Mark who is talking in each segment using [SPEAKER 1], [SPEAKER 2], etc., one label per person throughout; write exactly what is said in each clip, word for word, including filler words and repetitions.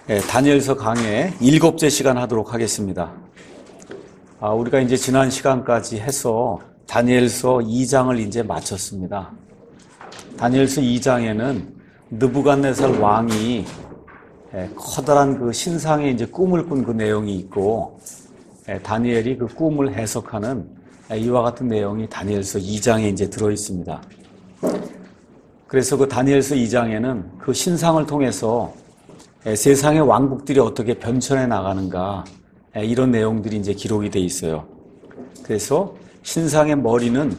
[SPEAKER 1] 예, 다니엘서 강의 일곱째 시간 하도록 하겠습니다. 아, 우리가 이제 지난 시간까지 해서 다니엘서 이 장을 이제 마쳤습니다. 다니엘서 이 장에는 느부갓네살 왕이 예, 커다란 그 신상의 이제 꿈을 꾼 그 내용이 있고, 예, 다니엘이 그 꿈을 해석하는 예, 이와 같은 내용이 다니엘서 이 장에 이제 들어 있습니다. 그래서 그 다니엘서 이 장에는 그 신상을 통해서 세상의 왕국들이 어떻게 변천해 나가는가, 이런 내용들이 이제 기록이 돼 있어요. 그래서 신상의 머리는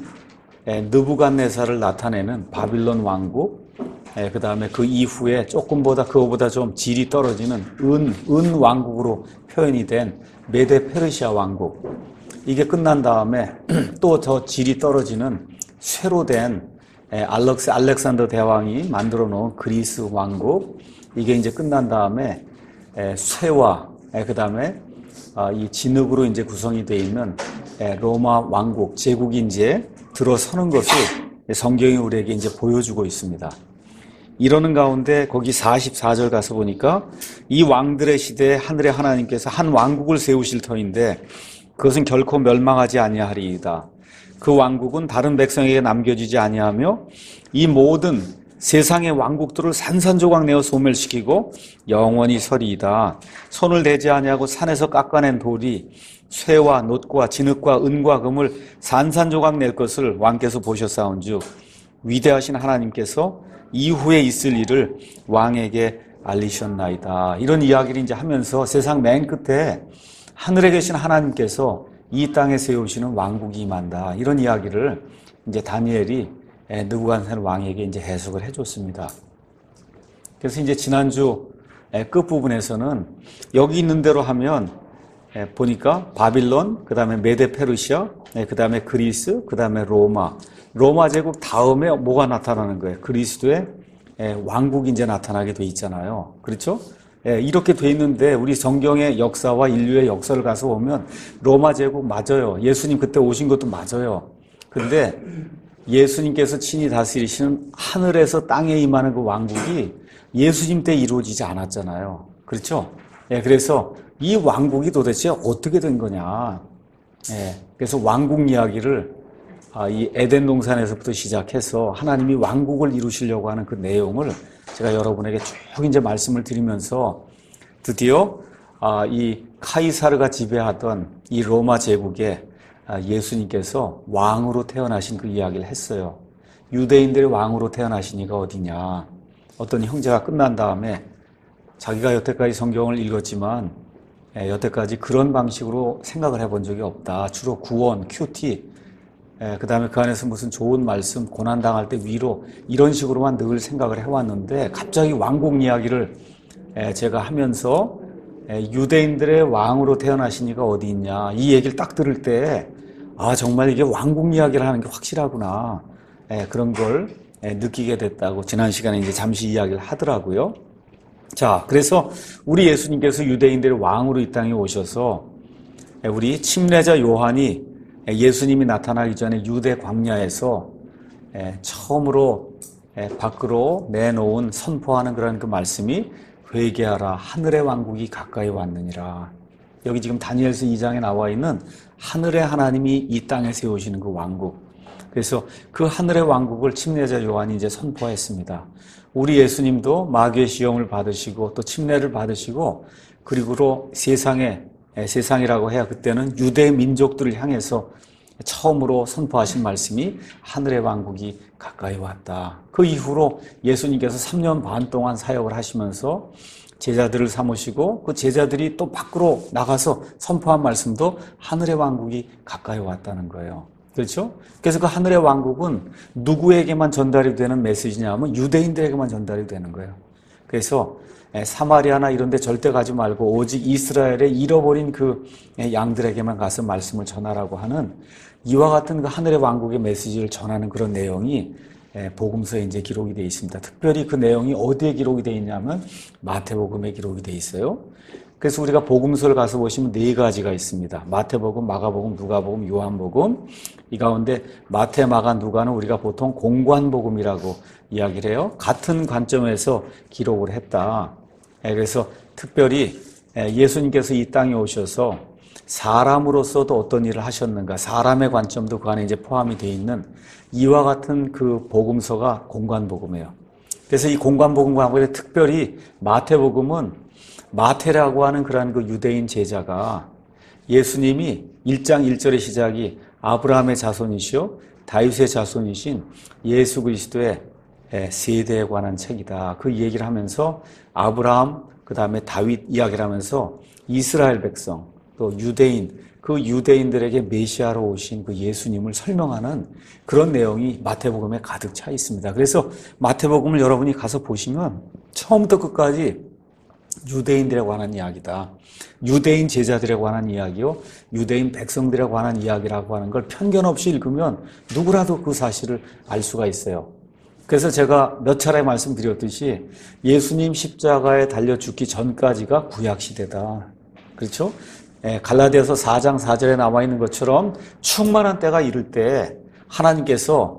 [SPEAKER 1] 느부갓네살을 나타내는 바빌론 왕국, 그 다음에 그 이후에 조금보다 그거보다 좀 질이 떨어지는 은, 은 왕국으로 표현이 된 메데 페르시아 왕국. 이게 끝난 다음에 또 더 질이 떨어지는 쇠로 된 알렉스, 알렉산더 대왕이 만들어 놓은 그리스 왕국. 이게 이제 끝난 다음에 쇠와 그 다음에 이 진흙으로 이제 구성이 되어 있는 로마 왕국 제국이 이제 들어서는 것을 성경이 우리에게 이제 보여주고 있습니다. 이러는 가운데 거기 사십사 절 가서 보니까 이 왕들의 시대에 하늘의 하나님께서 한 왕국을 세우실 터인데 그것은 결코 멸망하지 아니하리이다. 그 왕국은 다른 백성에게 남겨지지 아니하며 이 모든 세상의 왕국들을 산산조각 내어 소멸시키고 영원히 서리이다. 손을 대지 아니하고 산에서 깎아낸 돌이 쇠와 놋과 진흙과 은과 금을 산산조각 낼 것을 왕께서 보셨사온즉 위대하신 하나님께서 이후에 있을 일을 왕에게 알리셨나이다. 이런 이야기를 이제 하면서 세상 맨 끝에 하늘에 계신 하나님께서 이 땅에 세우시는 왕국이 임한다. 이런 이야기를 이제 다니엘이 느부갓네살 왕에게 이제 해석을 해줬습니다. 그래서 이제 지난주 끝 부분에서는 여기 있는 대로 하면 보니까 바빌론, 그 다음에 메데 페르시아, 그 다음에 그리스, 그 다음에 로마. 로마 제국 다음에 뭐가 나타나는 거예요? 그리스도의 왕국이 이제 나타나게 돼 있잖아요. 그렇죠? 이렇게 돼 있는데 우리 성경의 역사와 인류의 역사를 가서 보면 로마 제국 맞아요. 예수님 그때 오신 것도 맞아요. 근데 예수님께서 친히 다스리시는 하늘에서 땅에 임하는 그 왕국이 예수님 때 이루어지지 않았잖아요. 그렇죠? 예, 그래서 이 왕국이 도대체 어떻게 된 거냐. 예, 그래서 왕국 이야기를 아, 이 에덴 동산에서부터 시작해서 하나님이 왕국을 이루시려고 하는 그 내용을 제가 여러분에게 쭉 이제 말씀을 드리면서 드디어 아, 이 카이사르가 지배하던 이 로마 제국에 예수님께서 왕으로 태어나신 그 이야기를 했어요. 유대인들의 왕으로 태어나신 이가 어디냐. 어떤 형제가 끝난 다음에 자기가 여태까지 성경을 읽었지만 여태까지 그런 방식으로 생각을 해본 적이 없다. 주로 구원, 큐티, 그 다음에 그 안에서 무슨 좋은 말씀, 고난당할 때 위로 이런 식으로만 늘 생각을 해왔는데 갑자기 왕국 이야기를 제가 하면서 유대인들의 왕으로 태어나신 이가 어디 있냐. 이 얘기를 딱 들을 때 아, 정말 이게 왕국 이야기를 하는 게 확실하구나. 예, 그런 걸 예, 느끼게 됐다고 지난 시간에 이제 잠시 이야기를 하더라고요. 자, 그래서 우리 예수님께서 유대인들의 왕으로 이 땅에 오셔서 예, 우리 침례자 요한이 예, 예수님이 나타나기 전에 유대 광야에서 예, 처음으로 예, 밖으로 내놓은 선포하는 그런 그 말씀이 회개하라 하늘의 왕국이 가까이 왔느니라. 여기 지금 다니엘서 이 장에 나와 있는 하늘의 하나님이 이 땅에 세우시는 그 왕국. 그래서 그 하늘의 왕국을 침례자 요한이 이제 선포했습니다. 우리 예수님도 마귀의 시험을 받으시고 또 침례를 받으시고 그리고 세상에, 세상이라고 해야 그때는 유대 민족들을 향해서 처음으로 선포하신 말씀이 하늘의 왕국이 가까이 왔다. 그 이후로 예수님께서 삼 년 반 동안 사역을 하시면서 제자들을 삼으시고 그 제자들이 또 밖으로 나가서 선포한 말씀도 하늘의 왕국이 가까이 왔다는 거예요. 그렇죠? 그래서 그 하늘의 왕국은 누구에게만 전달이 되는 메시지냐면 유대인들에게만 전달이 되는 거예요. 그래서 사마리아나 이런 데 절대 가지 말고 오직 이스라엘의 잃어버린 그 양들에게만 가서 말씀을 전하라고 하는 이와 같은 그 하늘의 왕국의 메시지를 전하는 그런 내용이 복음서에 이제 기록이 되어 있습니다. 특별히 그 내용이 어디에 기록이 되어 있냐면 마태복음에 기록이 되어 있어요. 그래서 우리가 복음서를 가서 보시면 네 가지가 있습니다. 마태복음, 마가복음, 누가복음, 요한복음. 이 가운데 마태, 마가, 누가는 우리가 보통 공관복음이라고 이야기를 해요. 같은 관점에서 기록을 했다. 그래서 특별히 예수님께서 이 땅에 오셔서 사람으로서도 어떤 일을 하셨는가, 사람의 관점도 그 안에 이제 포함이 되어 있는 이와 같은 그 복음서가 공관복음이에요. 그래서 이 공관복음과 특별히 마태복음은 마태라고 하는 그러한 그 유대인 제자가 예수님이 일 장 일 절의 시작이 아브라함의 자손이시오 다윗의 자손이신 예수 그리스도의 세대에 관한 책이다. 그 얘기를 하면서 아브라함, 그 다음에 다윗 이야기를 하면서 이스라엘 백성, 또 유대인, 그 유대인들에게 메시아로 오신 그 예수님을 설명하는 그런 내용이 마태복음에 가득 차 있습니다. 그래서 마태복음을 여러분이 가서 보시면 처음부터 끝까지 유대인들에 관한 이야기다. 유대인 제자들에 관한 이야기요, 유대인 백성들에 관한 이야기라고 하는 걸 편견 없이 읽으면 누구라도 그 사실을 알 수가 있어요. 그래서 제가 몇 차례 말씀드렸듯이 예수님 십자가에 달려 죽기 전까지가 구약시대다. 그렇죠? 예, 갈라디아서 사 장 사 절에 나와 있는 것처럼 충만한 때가 이를 때 하나님께서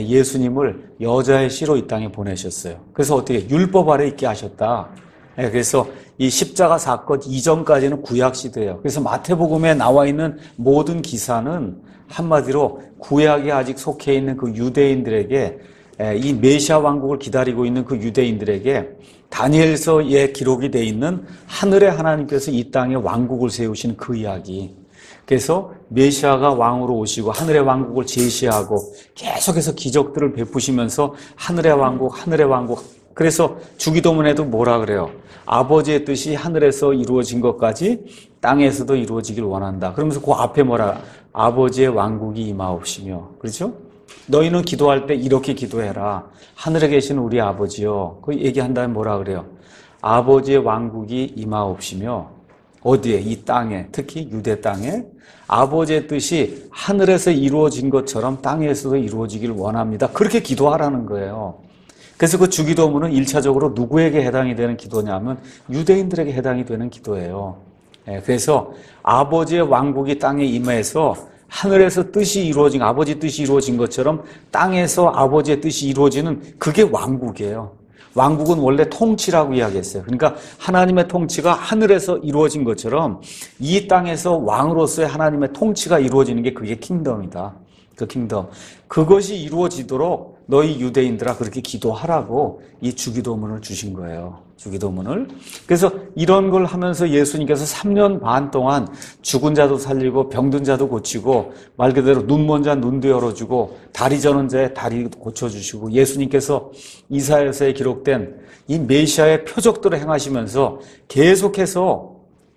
[SPEAKER 1] 예수님을 여자의 씨로 이 땅에 보내셨어요. 그래서 어떻게 율법 아래 있게 하셨다. 예, 그래서 이 십자가 사건 이전까지는 구약시대예요. 그래서 마태복음에 나와 있는 모든 기사는 한마디로 구약에 아직 속해 있는 그 유대인들에게, 이 메시아 왕국을 기다리고 있는 그 유대인들에게 다니엘서에 기록이 되어 있는 하늘의 하나님께서 이 땅에 왕국을 세우신 그 이야기. 그래서 메시아가 왕으로 오시고 하늘의 왕국을 제시하고 계속해서 기적들을 베푸시면서 하늘의 왕국, 하늘의 왕국. 그래서 주기도문에도 뭐라 그래요? 아버지의 뜻이 하늘에서 이루어진 것까지 땅에서도 이루어지길 원한다. 그러면서 그 앞에 뭐라? 아버지의 왕국이 임하옵시며. 그렇죠? 너희는 기도할 때 이렇게 기도해라. 하늘에 계신 우리 아버지요. 그 얘기한 다음에 뭐라 그래요? 아버지의 왕국이 임하옵시며. 어디에? 이 땅에. 특히 유대 땅에. 아버지의 뜻이 하늘에서 이루어진 것처럼 땅에서도 이루어지길 원합니다. 그렇게 기도하라는 거예요. 그래서 그 주기도문은 일차적으로 누구에게 해당이 되는 기도냐면 유대인들에게 해당이 되는 기도예요. 그래서 아버지의 왕국이 땅에 임해서 하늘에서 뜻이 이루어진, 아버지 뜻이 이루어진 것처럼 땅에서 아버지의 뜻이 이루어지는 그게 왕국이에요. 왕국은 원래 통치라고 이야기했어요. 그러니까 하나님의 통치가 하늘에서 이루어진 것처럼 이 땅에서 왕으로서의 하나님의 통치가 이루어지는 게 그게 킹덤이다. 그 킹덤. 그것이 이루어지도록 너희 유대인들아 그렇게 기도하라고 이 주기도문을 주신 거예요. 주기도문을. 그래서 이런 걸 하면서 예수님께서 삼 년 반 동안 죽은 자도 살리고 병든 자도 고치고 말 그대로 눈먼 자 눈도 열어주고 다리 저는 자의 다리 고쳐주시고 예수님께서 이사야서에 기록된 이 메시아의 표적들을 행하시면서 계속해서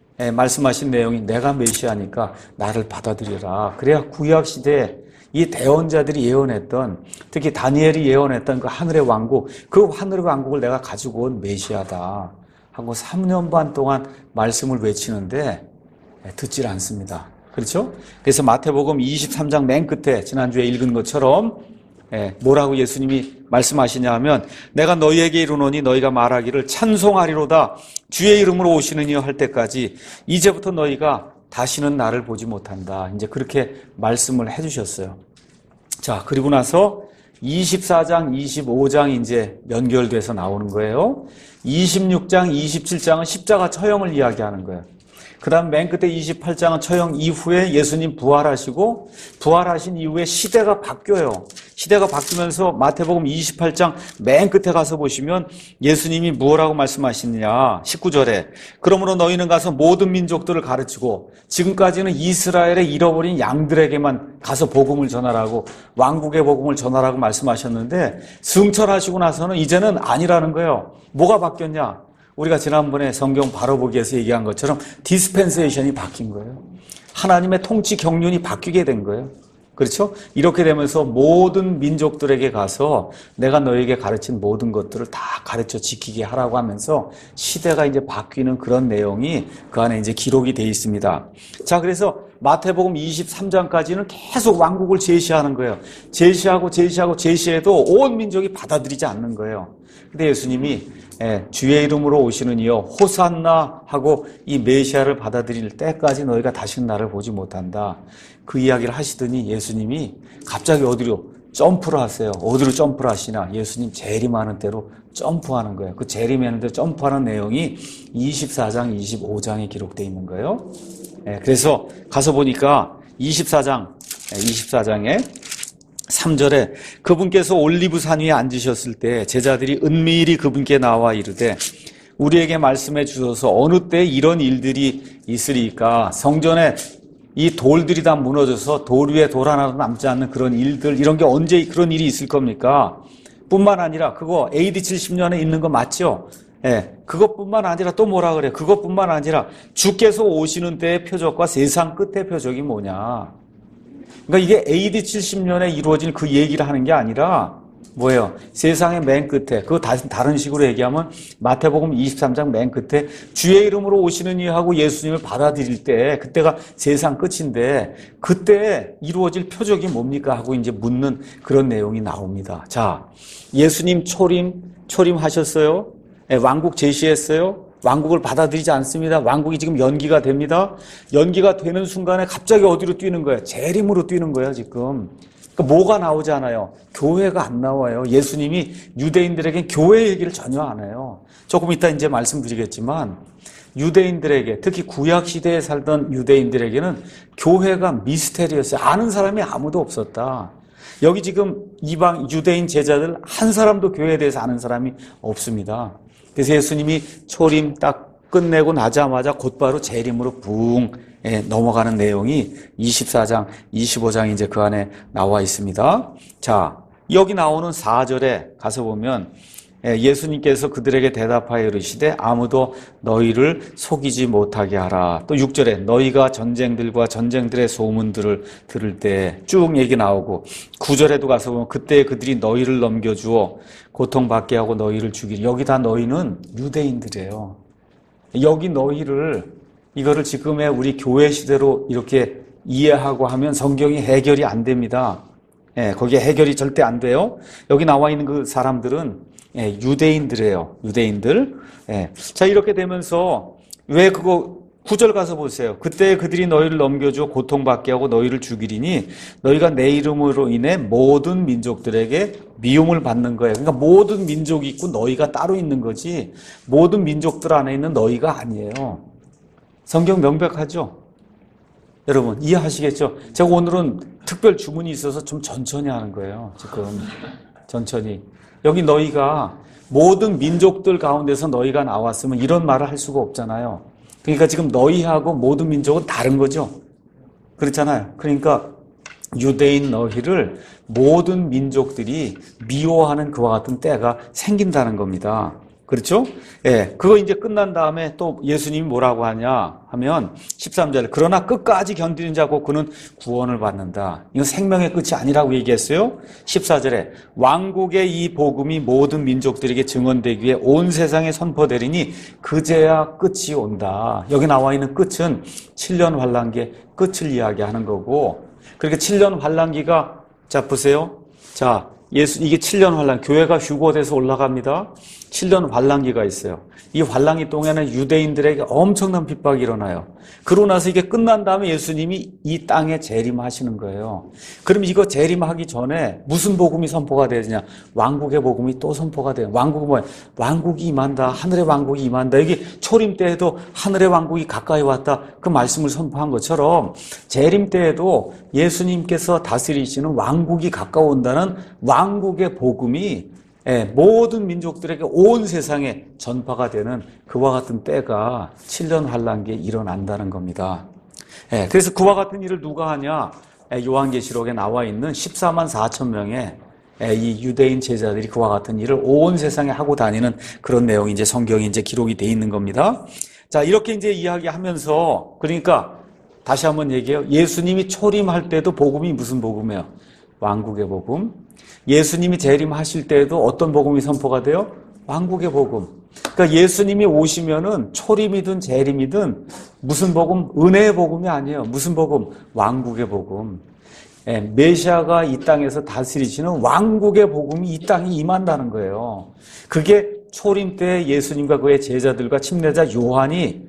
[SPEAKER 1] 말씀하신 내용이 내가 메시아니까 나를 받아들여라. 그래야 구약시대에 이 대언자들이 예언했던, 특히 다니엘이 예언했던 그 하늘의 왕국, 그 하늘의 왕국을 내가 가지고 온 메시아다 하고 삼 년 반 동안 말씀을 외치는데 듣질 않습니다. 그렇죠? 그래서 마태복음 이십삼 장 맨 끝에 지난주에 읽은 것처럼 뭐라고 예수님이 말씀하시냐 하면 내가 너희에게 이르노니 너희가 말하기를 찬송하리로다 주의 이름으로 오시는 이여 할 때까지 이제부터 너희가 다시는 나를 보지 못한다. 이제 그렇게 말씀을 해주셨어요. 자, 그리고 나서 이십사 장, 이십오 장 이제 연결돼서 나오는 거예요. 이십육 장, 이십칠 장은 십자가 처형을 이야기하는 거예요. 그 다음 맨 끝에 이십팔 장은 처형 이후에 예수님 부활하시고 부활하신 이후에 시대가 바뀌어요. 시대가 바뀌면서 마태복음 이십팔 장 맨 끝에 가서 보시면 예수님이 뭐라고 말씀하시느냐. 십구 절에 그러므로 너희는 가서 모든 민족들을 가르치고 지금까지는 이스라엘의 잃어버린 양들에게만 가서 복음을 전하라고 왕국의 복음을 전하라고 말씀하셨는데 승천하시고 나서는 이제는 아니라는 거예요. 뭐가 바뀌었냐. 우리가 지난번에 성경 바로보기에서 얘기한 것처럼 디스펜세이션이 바뀐 거예요. 하나님의 통치 경륜이 바뀌게 된 거예요. 그렇죠? 이렇게 되면서 모든 민족들에게 가서 내가 너에게 가르친 모든 것들을 다 가르쳐 지키게 하라고 하면서 시대가 이제 바뀌는 그런 내용이 그 안에 이제 기록이 되어 있습니다. 자, 그래서 마태복음 이십삼 장까지는 계속 왕국을 제시하는 거예요. 제시하고 제시하고 제시해도 온 민족이 받아들이지 않는 거예요. 근데 예수님이 예, 주의 이름으로 오시는 이여 호산나 하고 이 메시아를 받아들일 때까지 너희가 다시는 나를 보지 못한다. 그 이야기를 하시더니 예수님이 갑자기 어디로 점프를 하세요. 어디로 점프를 하시나? 예수님 재림하는 대로 점프하는 거예요. 그 재림하는 대로 점프하는 내용이 이십사 장, 이십오 장에 기록되어 있는 거예요. 예, 그래서 가서 보니까 이십사 장, 이십사 장에 삼 절에 그분께서 올리브산 위에 앉으셨을 때 제자들이 은밀히 그분께 나와 이르되 우리에게 말씀해 주셔서 어느 때 이런 일들이 있으리까? 성전에 이 돌들이 다 무너져서 돌 위에 돌 하나도 남지 않는 그런 일들, 이런 게 언제 그런 일이 있을 겁니까? 뿐만 아니라 그거 에이디 칠십 년에 있는 거 맞죠? 예, 그것뿐만 아니라 또 뭐라 그래? 그것뿐만 아니라 주께서 오시는 때의 표적과 세상 끝의 표적이 뭐냐? 그러니까 이게 에이디 칠십 년에 이루어질 그 얘기를 하는 게 아니라 뭐예요? 세상의 맨 끝에, 그거 다른 식으로 얘기하면 마태복음 이십삼 장 맨 끝에 주의 이름으로 오시는 이 하고 예수님을 받아들일 때 그때가 세상 끝인데 그때 이루어질 표적이 뭡니까? 하고 이제 묻는 그런 내용이 나옵니다. 자, 예수님 초림, 초림하셨어요? 네, 왕국 제시했어요? 왕국을 받아들이지 않습니다. 왕국이 지금 연기가 됩니다. 연기가 되는 순간에 갑자기 어디로 뛰는 거예요? 재림으로 뛰는 거예요, 지금. 그러니까 뭐가 나오지 않아요? 교회가 안 나와요. 예수님이 유대인들에게 교회 얘기를 전혀 안 해요. 조금 이따 이제 말씀드리겠지만 유대인들에게, 특히 구약 시대에 살던 유대인들에게는 교회가 미스테리였어요. 아는 사람이 아무도 없었다. 여기 지금 이방 유대인 제자들 한 사람도 교회에 대해서 아는 사람이 없습니다. 그래서 예수님이 초림 딱 끝내고 나자마자 곧바로 재림으로 붕 예, 넘어가는 내용이 이십사 장, 이십오 장 이제 그 안에 나와 있습니다. 자, 여기 나오는 사 절에 가서 보면 예, 예수님께서 그들에게 대답하여 이르시되 아무도 너희를 속이지 못하게 하라. 또 육 절에 너희가 전쟁들과 전쟁들의 소문들을 들을 때 쭉 얘기 나오고 구 절에도 가서 보면 그때 그들이 너희를 넘겨주어 고통받게 하고 너희를 죽이리. 여기 다 너희는 유대인들이에요. 여기 너희를 이거를 지금의 우리 교회 시대로 이렇게 이해하고 하면 성경이 해결이 안 됩니다. 예, 거기에 해결이 절대 안 돼요. 여기 나와 있는 그 사람들은 예, 유대인들이에요. 유대인들. 예. 자, 이렇게 되면서 왜 그거 구 절 가서 보세요. 그때 그들이 너희를 넘겨주어 고통받게 하고 너희를 죽이리니 너희가 내 이름으로 인해 모든 민족들에게 미움을 받는 거예요. 그러니까 모든 민족이 있고 너희가 따로 있는 거지 모든 민족들 안에 있는 너희가 아니에요. 성경 명백하죠? 여러분 이해하시겠죠? 제가 오늘은 특별 주문이 있어서 좀 천천히 하는 거예요. 지금 천천히. 여기 너희가 모든 민족들 가운데서 너희가 나왔으면 이런 말을 할 수가 없잖아요. 그러니까 지금 너희하고 모든 민족은 다른 거죠. 그렇잖아요. 그러니까 유대인 너희를 모든 민족들이 미워하는 그와 같은 때가 생긴다는 겁니다. 그렇죠? 예, 그거 이제 끝난 다음에 또 예수님이 뭐라고 하냐 하면 십삼 절 그러나 끝까지 견디는 자고 그는 구원을 받는다. 이건 생명의 끝이 아니라고 얘기했어요. 십사 절에 왕국의 이 복음이 모든 민족들에게 증언되기 위해 온 세상에 선포되리니 그제야 끝이 온다. 여기 나와 있는 끝은 칠 년 환란기의 끝을 이야기하는 거고 그렇게 칠 년 환란기가 자 보세요. 자 예수 이게 칠 년 환란 교회가 휴거돼서 올라갑니다. 칠 년 환란기가 있어요. 이 환란기 동안에는 유대인들에게 엄청난 핍박이 일어나요. 그러고 나서 이게 끝난 다음에 예수님이 이 땅에 재림하시는 거예요. 그럼 이거 재림하기 전에 무슨 복음이 선포가 되느냐? 왕국의 복음이 또 선포가 돼요. 왕국은 뭐예요? 왕국이 임한다. 하늘의 왕국이 임한다. 여기 초림 때에도 하늘의 왕국이 가까이 왔다. 그 말씀을 선포한 것처럼 재림 때에도 예수님께서 다스리시는 왕국이 가까워온다는 왕국의 복음이 예, 모든 민족들에게 온 세상에 전파가 되는 그와 같은 때가 칠 년 환란기에 일어난다는 겁니다. 예, 그래서 그와 같은 일을 누가 하냐? 예, 요한계시록에 나와 있는 십사만 사천 명의 예, 이 유대인 제자들이 그와 같은 일을 온 세상에 하고 다니는 그런 내용이 이제 성경에 이제 기록이 돼 있는 겁니다. 자, 이렇게 이제 이야기하면서 그러니까 다시 한번 얘기해요. 예수님이 초림할 때도 복음이 무슨 복음이에요? 왕국의 복음. 예수님이 재림하실 때에도 어떤 복음이 선포가 돼요? 왕국의 복음. 그러니까 예수님이 오시면은 초림이든 재림이든 무슨 복음? 은혜의 복음이 아니에요. 무슨 복음? 왕국의 복음. 예, 메시아가 이 땅에서 다스리시는 왕국의 복음이 이 땅에 임한다는 거예요. 그게 초림 때 예수님과 그의 제자들과 침례자 요한이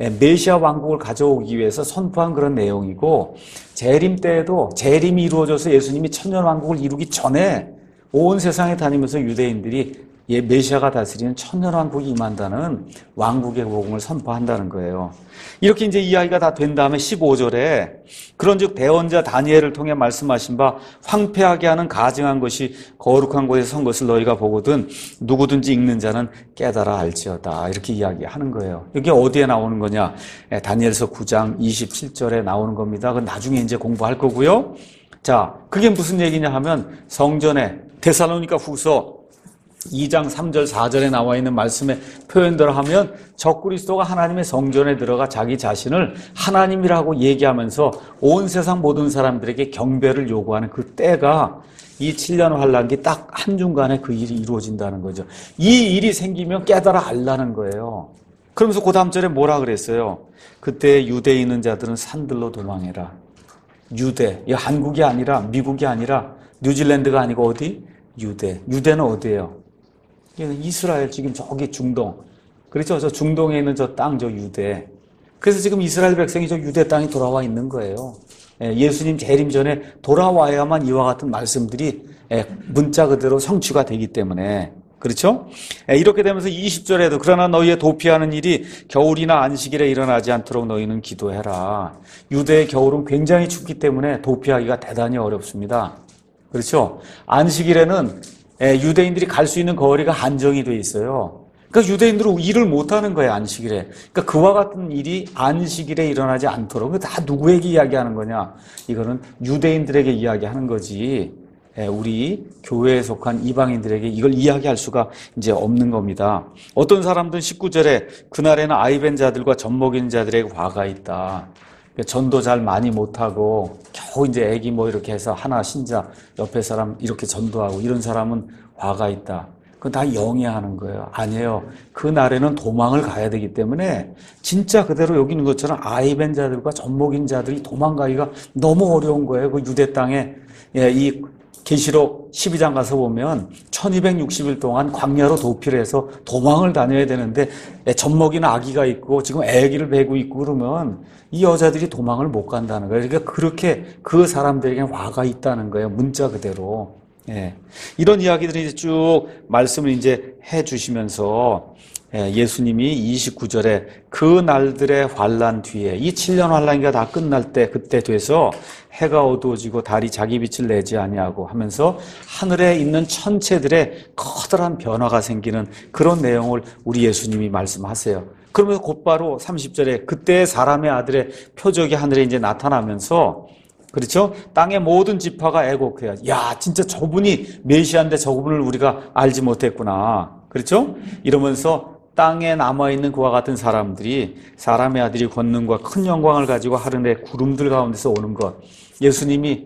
[SPEAKER 1] 메시아 왕국을 가져오기 위해서 선포한 그런 내용이고, 재림 때에도 재림이 이루어져서 예수님이 천년 왕국을 이루기 전에 온 세상에 다니면서 유대인들이 예, 메시아가 다스리는 천년 왕국이 임한다는 왕국의 복음을 선포한다는 거예요. 이렇게 이제 이야기가 다 된 다음에 십오 절에 그런즉 대언자 다니엘을 통해 말씀하신 바 황폐하게 하는 가증한 것이 거룩한 곳에 선 것을 너희가 보거든 누구든지 읽는 자는 깨달아 알지어다. 이렇게 이야기하는 거예요. 이게 어디에 나오는 거냐? 다니엘서 구 장 이십칠 절에 나오는 겁니다. 그건 나중에 이제 공부할 거고요. 자, 그게 무슨 얘기냐 하면 성전에 데살로니가 후서 이 장 삼 절 사 절에 나와 있는 말씀의 표현대로 하면 적그리스도가 하나님의 성전에 들어가 자기 자신을 하나님이라고 얘기하면서 온 세상 모든 사람들에게 경배를 요구하는 그 때가 이 칠 년 환란기 딱 한중간에 그 일이 이루어진다는 거죠. 이 일이 생기면 깨달아 알라는 거예요. 그러면서 그 다음 절에 뭐라 그랬어요? 그때 유대에 있는 자들은 산들로 도망해라. 유대, 이 한국이 아니라 미국이 아니라 뉴질랜드가 아니고 어디? 유대. 유대는 어디예요? 이스라엘, 지금 저기 중동. 그렇죠? 저 중동에 있는 저 땅, 저 유대. 그래서 지금 이스라엘 백성이 저 유대 땅에 돌아와 있는 거예요. 예수님 재림 전에 돌아와야만 이와 같은 말씀들이 문자 그대로 성취가 되기 때문에. 그렇죠? 이렇게 되면서 이십 절에도 그러나 너희의 도피하는 일이 겨울이나 안식일에 일어나지 않도록 너희는 기도해라. 유대의 겨울은 굉장히 춥기 때문에 도피하기가 대단히 어렵습니다. 그렇죠? 안식일에는 유대인들이 갈 수 있는 거리가 한정이 돼 있어요. 그러니까 유대인들은 일을 못하는 거예요, 안식일에. 그러니까 그와 같은 일이 안식일에 일어나지 않도록. 다 누구에게 이야기하는 거냐? 이거는 유대인들에게 이야기하는 거지. 우리 교회에 속한 이방인들에게 이걸 이야기할 수가 이제 없는 겁니다. 어떤 사람들은 십구 절에 그날에는 아이벤 자들과 젖먹이는 자들에게 화가 있다. 전도 잘 많이 못하고 겨우 이제 애기 뭐 이렇게 해서 하나 신자 옆에 사람 이렇게 전도하고 이런 사람은 화가 있다. 그건 다 영위하는 거예요. 아니에요. 그 날에는 도망을 가야 되기 때문에 진짜 그대로 여기 있는 것처럼 아이벤 자들과 젖먹인 자들이 도망가기가 너무 어려운 거예요. 그 유대 땅에. 예, 이 계시록 십이 장 가서 보면 천이백육십 일 동안 광야로 도피를 해서 도망을 다녀야 되는데 젖먹이는 아기가 있고 지금 애기를 베고 있고 그러면 이 여자들이 도망을 못 간다는 거예요. 그러니까 그렇게 그 사람들에게 화가 있다는 거예요. 문자 그대로. 예. 이런 이야기들이 이제 쭉 말씀을 이제 해 주시면서 예수님이 이십구 절에 그 날들의 환란 뒤에 이 칠 년 환란기가 다 끝날 때 그때 돼서 해가 어두워지고 달이 자기 빛을 내지 아니하고 하면서 하늘에 있는 천체들의 커다란 변화가 생기는 그런 내용을 우리 예수님이 말씀하세요. 그러면서 곧바로 삼십 절에 그때 사람의 아들의 표적이 하늘에 이제 나타나면서 그렇죠? 땅의 모든 지파가 애곡해요. 야, 진짜 저분이 메시아인데 저분을 우리가 알지 못했구나. 그렇죠? 이러면서 땅에 남아있는 그와 같은 사람들이 사람의 아들이 권능과 큰 영광을 가지고 하늘의 구름들 가운데서 오는 것. 예수님이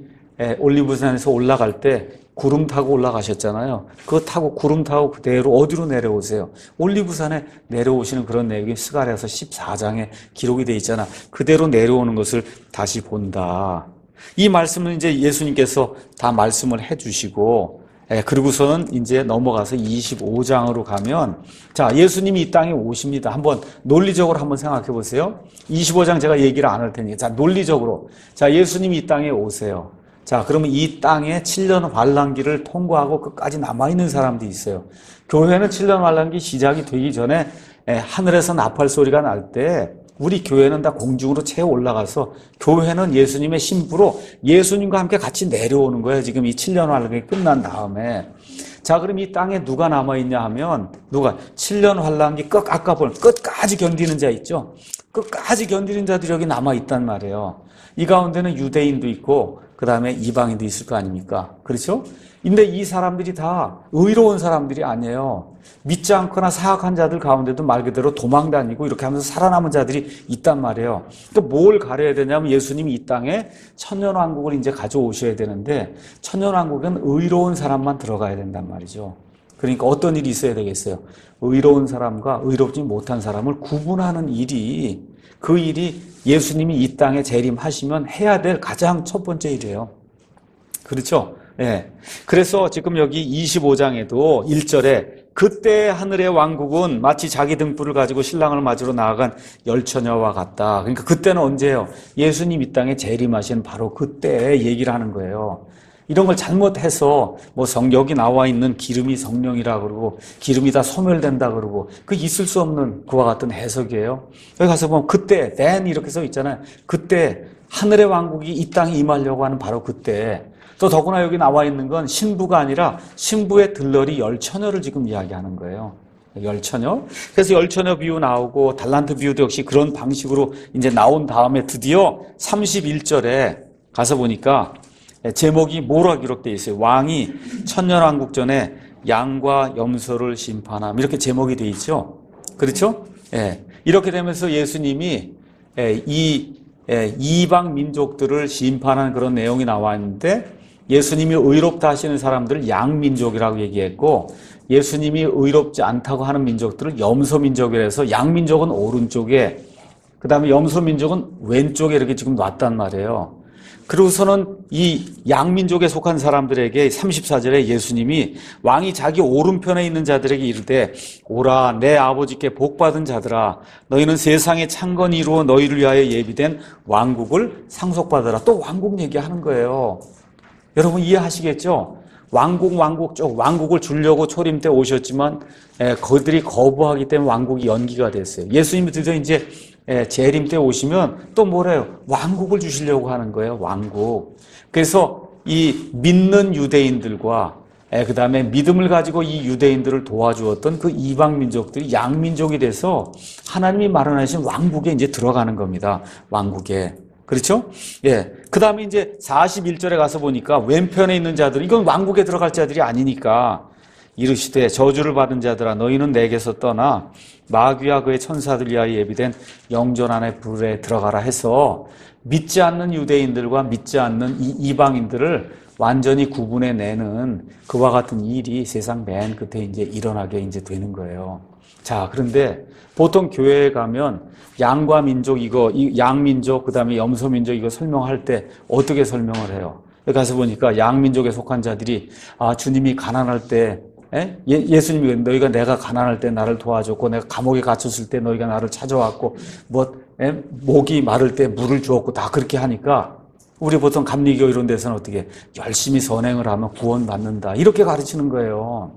[SPEAKER 1] 올리브산에서 올라갈 때 구름 타고 올라가셨잖아요. 그거 타고 구름 타고 그대로 어디로 내려오세요? 올리브산에 내려오시는 그런 내용이 스가랴서 십사 장에 기록이 되어 있잖아. 그대로 내려오는 것을 다시 본다. 이 말씀은 이제 예수님께서 다 말씀을 해주시고 예, 그리고서는 이제 넘어가서 이십오 장으로 가면 자, 예수님이 이 땅에 오십니다. 한번 논리적으로 한번 생각해 보세요. 이십오 장 제가 얘기를 안 할 테니까 자, 논리적으로 자, 예수님이 이 땅에 오세요. 자, 그러면 이 땅에 칠 년 환란기를 통과하고 끝까지 남아있는 사람들이 있어요. 교회는 칠 년 환란기 시작이 되기 전에 예, 하늘에서 나팔 소리가 날 때 우리 교회는 다 공중으로 채워 올라가서 교회는 예수님의 신부로 예수님과 함께 같이 내려오는 거예요. 지금 이 칠 년 환란기 끝난 다음에. 자, 그럼 이 땅에 누가 남아있냐 하면 누가 칠 년 환란기 끝 아까 본 끝까지 견디는 자 있죠. 끝까지 견디는 자들이 여기 남아있단 말이에요. 이 가운데는 유대인도 있고 그 다음에 이방인도 있을 거 아닙니까? 그렇죠? 근데 이 사람들이 다 의로운 사람들이 아니에요. 믿지 않거나 사악한 자들 가운데도 말 그대로 도망 다니고 이렇게 하면서 살아남은 자들이 있단 말이에요. 또 뭘 가려야 되냐면 예수님이 이 땅에 천년왕국을 이제 가져오셔야 되는데 천년왕국은 의로운 사람만 들어가야 된단 말이죠. 그러니까 어떤 일이 있어야 되겠어요? 의로운 사람과 의롭지 못한 사람을 구분하는 일이 그 일이 예수님이 이 땅에 재림하시면 해야 될 가장 첫 번째 일이에요. 그렇죠? 예. 그래서 지금 여기 이십오 장에도 일 절에 그때 하늘의 왕국은 마치 자기 등불을 가지고 신랑을 맞으러 나아간 열처녀와 같다. 그러니까 그때는 언제예요? 예수님 이 땅에 재림하신 바로 그때 얘기를 하는 거예요. 이런 걸 잘못해서 뭐 성, 여기 나와 있는 기름이 성령이라 그러고 기름이 다 소멸된다 그러고 그 있을 수 없는 그와 같은 해석이에요. 여기 가서 보면 그때, then 이렇게 써 있잖아요. 그때 하늘의 왕국이 이 땅에 임하려고 하는 바로 그때. 또 더구나 여기 나와 있는 건 신부가 아니라 신부의 들러리 열처녀를 지금 이야기하는 거예요. 열처녀. 그래서 열처녀 비유 나오고 달란트 비유도 역시 그런 방식으로 이제 나온 다음에 드디어 삼십일 절에 가서 보니까 제목이 뭐라 기록되어 있어요? 왕이 천년왕국 전에 양과 염소를 심판함. 이렇게 제목이 되어 있죠. 그렇죠? 예. 이렇게 되면서 예수님이 예, 이 예, 이방 민족들을 심판하는 그런 내용이 나와 있는데 예수님이 의롭다 하시는 사람들을 양민족이라고 얘기했고 예수님이 의롭지 않다고 하는 민족들을 염소민족이라 해서 양민족은 오른쪽에 그 다음에 염소민족은 왼쪽에 이렇게 지금 놨단 말이에요. 그러고서는 이 양민족에 속한 사람들에게 삼십사 절에 예수님이 왕이 자기 오른편에 있는 자들에게 이르되 오라 내 아버지께 복받은 자들아 너희는 세상에 창건히 이루어 너희를 위하여 예비된 왕국을 상속받으라. 또 왕국 얘기하는 거예요. 여러분 이해하시겠죠? 왕국 왕국 쪽 왕국을 주려고 초림 때 오셨지만 에, 그들이 거부하기 때문에 왕국이 연기가 됐어요. 예수님이 드디어 이제 에, 재림 때 오시면 또 뭐래요? 왕국을 주시려고 하는 거예요. 왕국. 그래서 이 믿는 유대인들과 에, 그다음에 믿음을 가지고 이 유대인들을 도와주었던 그 이방 민족들이 양민족이 돼서 하나님이 마련하신 왕국에 이제 들어가는 겁니다. 왕국에. 그렇죠? 예. 그 다음에 이제 사십일 절에 가서 보니까 왼편에 있는 자들, 이건 왕국에 들어갈 자들이 아니니까 이르시되 저주를 받은 자들아 너희는 내게서 떠나 마귀와 그의 천사들 위하여 예비된 영전 안의 불에 들어가라 해서 믿지 않는 유대인들과 믿지 않는 이 이방인들을 완전히 구분해 내는 그와 같은 일이 세상 맨 끝에 이제 일어나게 이제 되는 거예요. 자, 그런데 보통 교회에 가면 양과 민족 이거, 이 양민족, 그 다음에 염소민족 이거 설명할 때 어떻게 설명을 해요? 여기 가서 보니까 양민족에 속한 자들이 아, 주님이 가난할 때 예? 예수님이 너희가 내가 가난할 때 나를 도와줬고 내가 감옥에 갇혔을 때 너희가 나를 찾아왔고 뭐 예? 목이 마를 때 물을 주었고 다 그렇게 하니까 우리 보통 감리교 이런 데서는 어떻게 열심히 선행을 하면 구원받는다 이렇게 가르치는 거예요.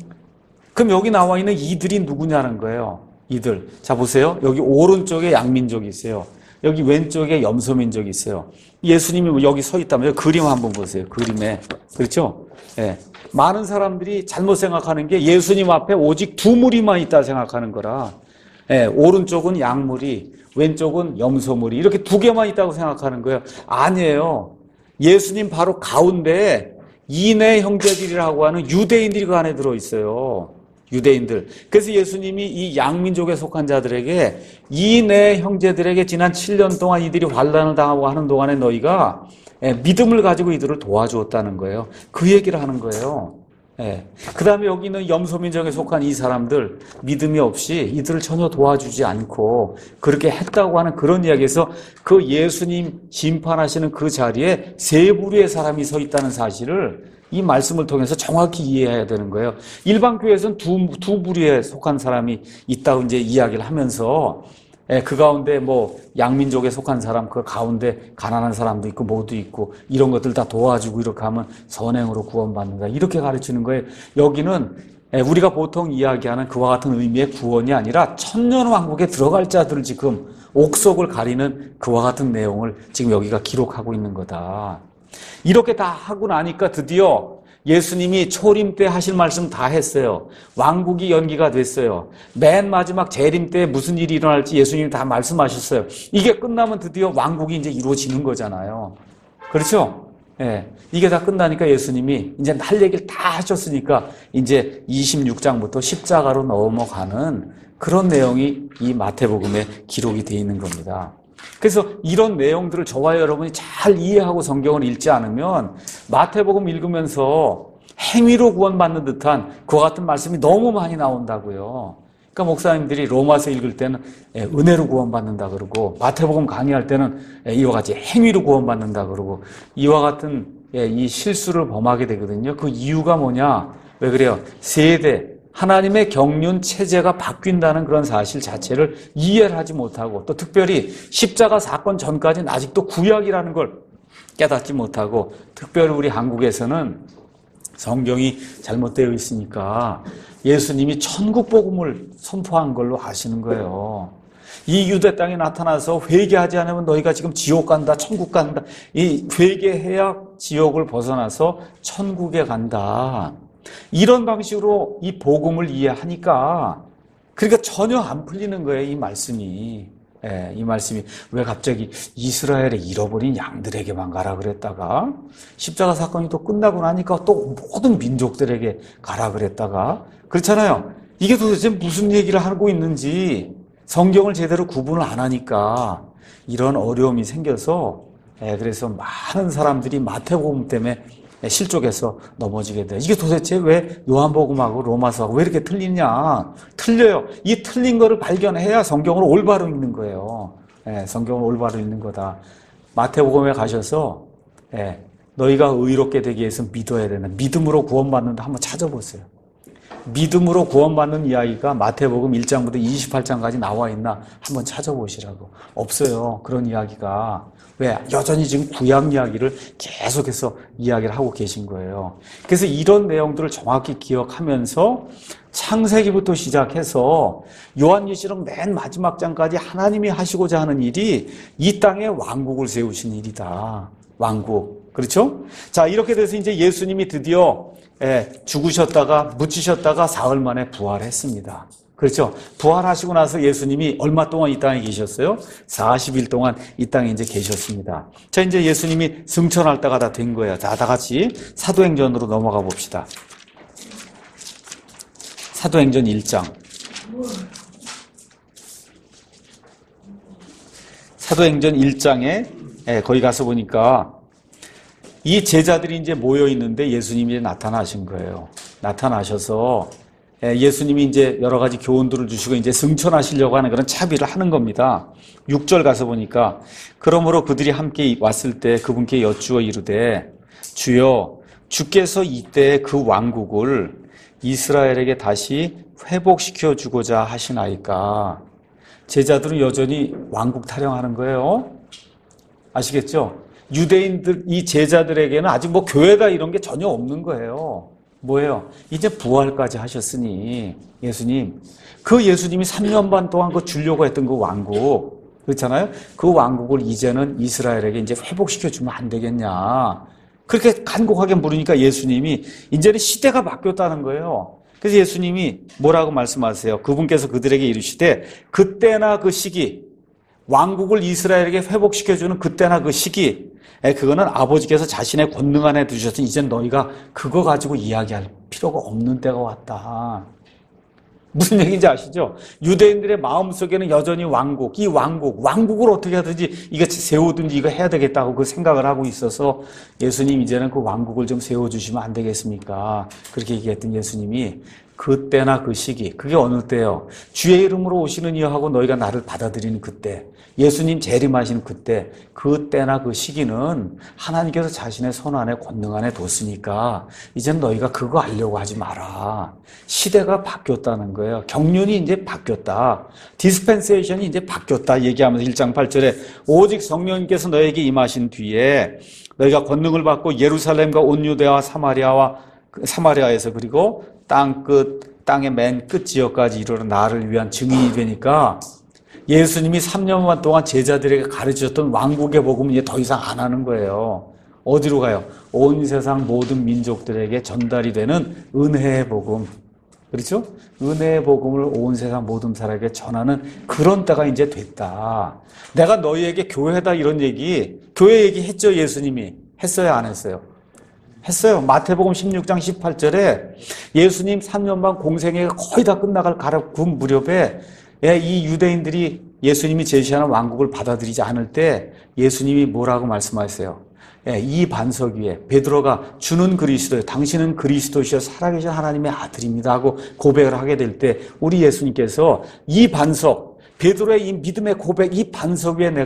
[SPEAKER 1] 그럼 여기 나와 있는 이들이 누구냐는 거예요. 이들. 자 보세요. 여기 오른쪽에 양민족이 있어요. 여기 왼쪽에 염소민족이 있어요. 예수님이 여기 서 있다면 그림 한번 보세요. 그림에. 그렇죠? 예. 많은 사람들이 잘못 생각하는 게 예수님 앞에 오직 두 무리만 있다 생각하는 거라. 예. 오른쪽은 양무리, 왼쪽은 염소무리 이렇게 두 개만 있다고 생각하는 거예요. 아니에요. 예수님 바로 가운데에 이내 형제들이라고 하는 유대인들이 그 안에 들어있어요. 유대인들. 그래서 예수님이 이 양민족에 속한 자들에게 이내 형제들에게 지난 칠 년 동안 이들이 환난을 당하고 하는 동안에 너희가 믿음을 가지고 이들을 도와주었다는 거예요. 그 얘기를 하는 거예요. 예. 그 다음에 여기 있는 염소민족에 속한 이 사람들 믿음이 없이 이들을 전혀 도와주지 않고 그렇게 했다고 하는 그런 이야기에서 그 예수님 심판하시는 그 자리에 세 부류의 사람이 서 있다는 사실을 이 말씀을 통해서 정확히 이해해야 되는 거예요. 일반 교회에서는 두, 두 부류에 속한 사람이 있다고 이제 이야기를 하면서 예, 그 가운데 뭐 양민족에 속한 사람, 그 가운데 가난한 사람도 있고 뭐도 있고 이런 것들 다 도와주고 이렇게 하면 선행으로 구원받는다. 이렇게 가르치는 거예요. 여기는 예, 우리가 보통 이야기하는 그와 같은 의미의 구원이 아니라 천년왕국에 들어갈 자들을 지금 옥석을 가리는 그와 같은 내용을 지금 여기가 기록하고 있는 거다. 이렇게 다 하고 나니까 드디어 예수님이 초림 때 하실 말씀 다 했어요. 왕국이 연기가 됐어요. 맨 마지막 재림 때 무슨 일이 일어날지 예수님이 다 말씀하셨어요. 이게 끝나면 드디어 왕국이 이제 이루어지는 거잖아요. 그렇죠? 예. 이게 다 끝나니까 예수님이 이제 할 얘기를 다 하셨으니까 이제 이십육 장부터 십자가로 넘어가는 그런 내용이 이 마태복음에 기록이 되어 있는 겁니다. 그래서 이런 내용들을 저와 여러분이 잘 이해하고 성경을 읽지 않으면 마태복음 읽으면서 행위로 구원받는 듯한 그와 같은 말씀이 너무 많이 나온다고요. 그러니까 목사님들이 로마서 읽을 때는 은혜로 구원받는다 그러고 마태복음 강의할 때는 이와 같이 행위로 구원받는다 그러고 이와 같은 이 실수를 범하게 되거든요. 그 이유가 뭐냐? 왜 그래요? 세대, 하나님의 경륜 체제가 바뀐다는 그런 사실 자체를 이해를 하지 못하고, 또 특별히 십자가 사건 전까지는 아직도 구약이라는 걸 깨닫지 못하고, 특별히 우리 한국에서는 성경이 잘못되어 있으니까 예수님이 천국 복음을 선포한 걸로 아시는 거예요. 이 유대 땅에 나타나서 회개하지 않으면 너희가 지금 지옥 간다, 천국 간다. 이 회개해야 지옥을 벗어나서 천국에 간다. 이런 방식으로 이 복음을 이해하니까, 그러니까 전혀 안 풀리는 거예요, 이 말씀이. 예, 이 말씀이 왜 갑자기 이스라엘의 잃어버린 양들에게만 가라 그랬다가 십자가 사건이 또 끝나고 나니까 또 모든 민족들에게 가라 그랬다가, 그렇잖아요. 이게 도대체 무슨 얘기를 하고 있는지 성경을 제대로 구분을 안 하니까 이런 어려움이 생겨서, 예, 그래서 많은 사람들이 마태복음 때문에 실족해서 넘어지게 돼요. 이게 도대체 왜 요한복음하고 로마서하고 왜 이렇게 틀리냐? 틀려요. 이 틀린 거를 발견해야 성경을 올바로 읽는 거예요. 예, 성경을 올바로 읽는 거다. 마태복음에 가셔서, 예, 너희가 의롭게 되기 위해서 믿어야 되는, 믿음으로 구원받는다 한번 찾아보세요. 믿음으로 구원받는 이야기가 마태복음 일 장부터 이십팔 장까지 나와 있나 한번 찾아보시라고. 없어요, 그런 이야기가. 왜? 여전히 지금 구약 이야기를 계속해서 이야기를 하고 계신 거예요. 그래서 이런 내용들을 정확히 기억하면서 창세기부터 시작해서 요한계시록 맨 마지막 장까지 하나님이 하시고자 하는 일이 이 땅에 왕국을 세우신 일이다. 왕국. 그렇죠? 자, 이렇게 돼서 이제 예수님이 드디어, 예, 죽으셨다가 묻히셨다가 사흘 만에 부활했습니다. 그렇죠? 부활하시고 나서 예수님이 얼마 동안 이 땅에 계셨어요? 사십 일 동안 이 땅에 이제 계셨습니다. 자, 이제 예수님이 승천할 때가 다 된 거예요. 자, 다 같이 사도행전으로 넘어가 봅시다. 사도행전 일 장. 사도행전 일 장에, 예, 거기 가서 보니까 이 제자들이 이제 모여 있는데 예수님이 나타나신 거예요. 나타나셔서 예수님이 이제 여러 가지 교훈들을 주시고 이제 승천하시려고 하는 그런 차비를 하는 겁니다. 육 절 가서 보니까, 그러므로 그들이 함께 왔을 때 그분께 여쭈어 이르되, 주여, 주께서 이때 그 왕국을 이스라엘에게 다시 회복시켜 주고자 하시나이까. 제자들은 여전히 왕국 타령하는 거예요. 아시겠죠? 유대인들, 이 제자들에게는 아직 뭐 교회다 이런 게 전혀 없는 거예요. 뭐예요? 이제 부활까지 하셨으니, 예수님, 그 예수님이 삼 년 반 동안 그 주려고 했던 그 왕국, 그렇잖아요? 그 왕국을 이제는 이스라엘에게 이제 회복시켜주면 안 되겠냐. 그렇게 간곡하게 물으니까 예수님이 이제는 시대가 바뀌었다는 거예요. 그래서 예수님이 뭐라고 말씀하세요? 그분께서 그들에게 이르시되, 그때나 그 시기, 왕국을 이스라엘에게 회복시켜주는 그때나 그 시기, 그거는 아버지께서 자신의 권능 안에 두셔서 이제 너희가 그거 가지고 이야기할 필요가 없는 때가 왔다. 무슨 얘기인지 아시죠? 유대인들의 마음속에는 여전히 왕국, 이 왕국, 왕국을 어떻게 하든지 이거 세우든지 이거 해야 되겠다고 그 생각을 하고 있어서 예수님 이제는 그 왕국을 좀 세워주시면 안 되겠습니까? 그렇게 얘기했던 예수님이 그때나 그 시기, 그게 어느 때요? 주의 이름으로 오시는 이하고 너희가 나를 받아들이는 그때, 예수님 재림하시는 그때, 그때나 그 시기는 하나님께서 자신의 손 안에 권능 안에 뒀으니까 이제는 너희가 그거 하려고 하지 마라. 시대가 바뀌었다는 거예요. 경륜이 이제 바뀌었다. 디스펜세이션이 이제 바뀌었다 얘기하면서 일 장 팔 절에 오직 성령님께서 너에게 임하신 뒤에 너희가 권능을 받고 예루살렘과 온 유대와 사마리아와 사마리아에서 그리고 땅 끝, 땅의 맨 끝 지역까지 이르러 나를 위한 증인이 되니까 예수님이 삼 년 반 동안 제자들에게 가르치셨던 왕국의 복음은 이제 더 이상 안 하는 거예요. 어디로 가요? 온 세상 모든 민족들에게 전달이 되는 은혜의 복음. 그렇죠? 은혜의 복음을 온 세상 모든 사람에게 전하는 그런 때가 이제 됐다. 내가 너희에게 교회다 이런 얘기, 교회 얘기 했죠, 예수님이? 했어요, 안 했어요? 했어요. 마태복음 십육 장 십팔 절에 예수님 삼 년 반 공생애가 거의 다 끝나갈 가라 그 무렵에 이 유대인들이 예수님이 제시하는 왕국을 받아들이지 않을 때 예수님이 뭐라고 말씀하세요? 이 반석 위에 베드로가 주는 그리스도요, 당신은 그리스도시여 살아계신 하나님의 아들입니다 하고 고백을 하게 될 때 우리 예수님께서 이 반석, 베드로의 이 믿음의 고백, 이 반석 위에 내가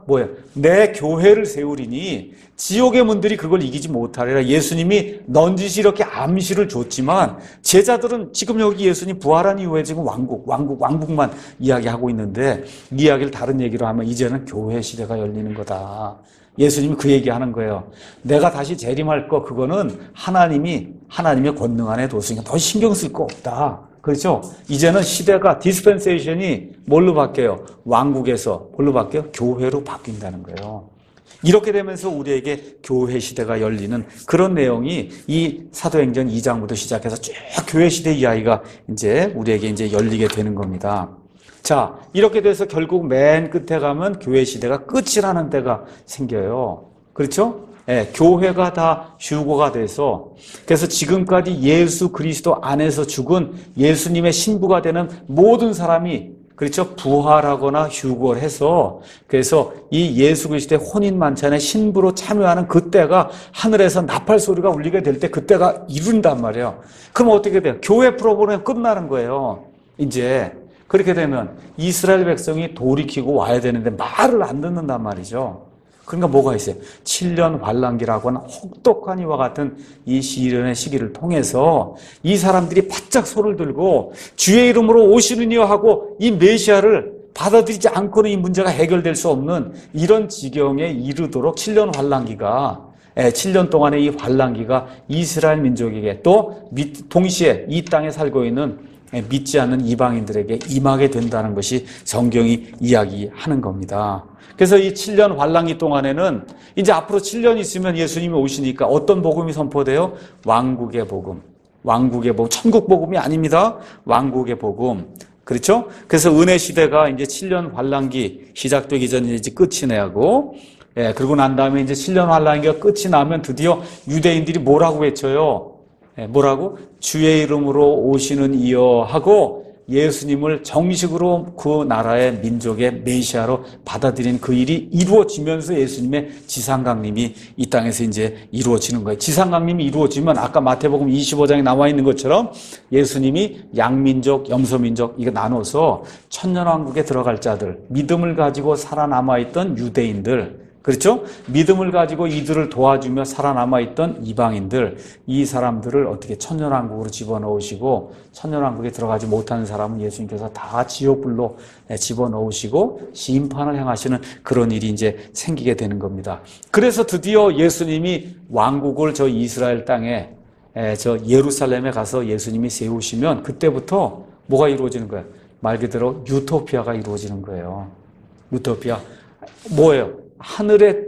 [SPEAKER 1] 뭐예요? 내 교회를 세우리니 지옥의 문들이 그걸 이기지 못하리라. 예수님이 넌지시 이렇게 암시를 줬지만 제자들은 지금 여기 예수님 부활한 이후에 지금 왕국, 왕국, 왕국만 이야기하고 있는데 이 이야기를 다른 얘기로 하면 이제는 교회 시대가 열리는 거다. 예수님이 그 얘기하는 거예요. 내가 다시 재림할 거 그거는 하나님이 하나님의 권능 안에 뒀으니까 더 신경 쓸 거 없다. 그렇죠? 이제는 시대가 디스펜세이션이 뭘로 바뀌어요? 왕국에서 뭘로 바뀌어요? 교회로 바뀐다는 거예요. 이렇게 되면서 우리에게 교회 시대가 열리는 그런 내용이 이 사도행전 이 장부터 시작해서 쭉 교회 시대 이야기가 이제 우리에게 이제 열리게 되는 겁니다. 자, 이렇게 돼서 결국 맨 끝에 가면 교회 시대가 끝이라는 때가 생겨요. 그렇죠? 예, 교회가 다 휴거가 돼서 그래서 지금까지 예수 그리스도 안에서 죽은 예수님의 신부가 되는 모든 사람이 그렇죠? 부활하거나 휴거를 해서 그래서 이 예수 그리스도의 혼인 만찬에 신부로 참여하는 그때가 하늘에서 나팔 소리가 울리게 될 때 그때가 이룬단 말이에요. 그럼 어떻게 돼요? 교회 프로그램 끝나는 거예요. 이제 그렇게 되면 이스라엘 백성이 돌이키고 와야 되는데 말을 안 듣는단 말이죠. 그러니까 뭐가 있어요? 칠 년 환란기라고 하는 혹독한 이와 같은 이 시련의 시기를 통해서 이 사람들이 바짝 손을 들고 주의 이름으로 오시는 이여 하고 이 메시아를 받아들이지 않고는 이 문제가 해결될 수 없는 이런 지경에 이르도록 칠 년 환란기가 칠 년 동안의 이 환란기가 이스라엘 민족에게 또 동시에 이 땅에 살고 있는 믿지 않는 이방인들에게 임하게 된다는 것이 성경이 이야기하는 겁니다. 그래서 이 칠 년 환란기 동안에는 이제 앞으로 칠 년 있으면 예수님이 오시니까 어떤 복음이 선포돼요? 왕국의 복음. 왕국의 복음. 천국 복음이 아닙니다. 왕국의 복음. 그렇죠? 그래서 은혜 시대가 이제 칠 년 환란기 시작되기 전에 이제 끝이 나고, 예, 그러고 난 다음에 이제 칠 년 환란기가 끝이 나면 드디어 유대인들이 뭐라고 외쳐요? 예, 뭐라고? 주의 이름으로 오시는 이여 하고 예수님을 정식으로 그 나라의 민족의 메시아로 받아들인 그 일이 이루어지면서 예수님의 지상강림이 이 땅에서 이제 이루어지는 거예요. 지상강림이 이루어지면 아까 마태복음 이십오 장에 나와 있는 것처럼 예수님이 양민족, 염소민족 이거 나눠서 천년왕국에 들어갈 자들, 믿음을 가지고 살아남아있던 유대인들, 그렇죠? 믿음을 가지고 이들을 도와주며 살아남아있던 이방인들, 이 사람들을 어떻게 천년왕국으로 집어넣으시고 천년왕국에 들어가지 못하는 사람은 예수님께서 다 지옥불로 집어넣으시고 심판을 행하시는 그런 일이 이제 생기게 되는 겁니다. 그래서 드디어 예수님이 왕국을 저 이스라엘 땅에 저 예루살렘에 가서 예수님이 세우시면 그때부터 뭐가 이루어지는 거예요? 말 그대로 유토피아가 이루어지는 거예요. 유토피아. 뭐예요? 하늘의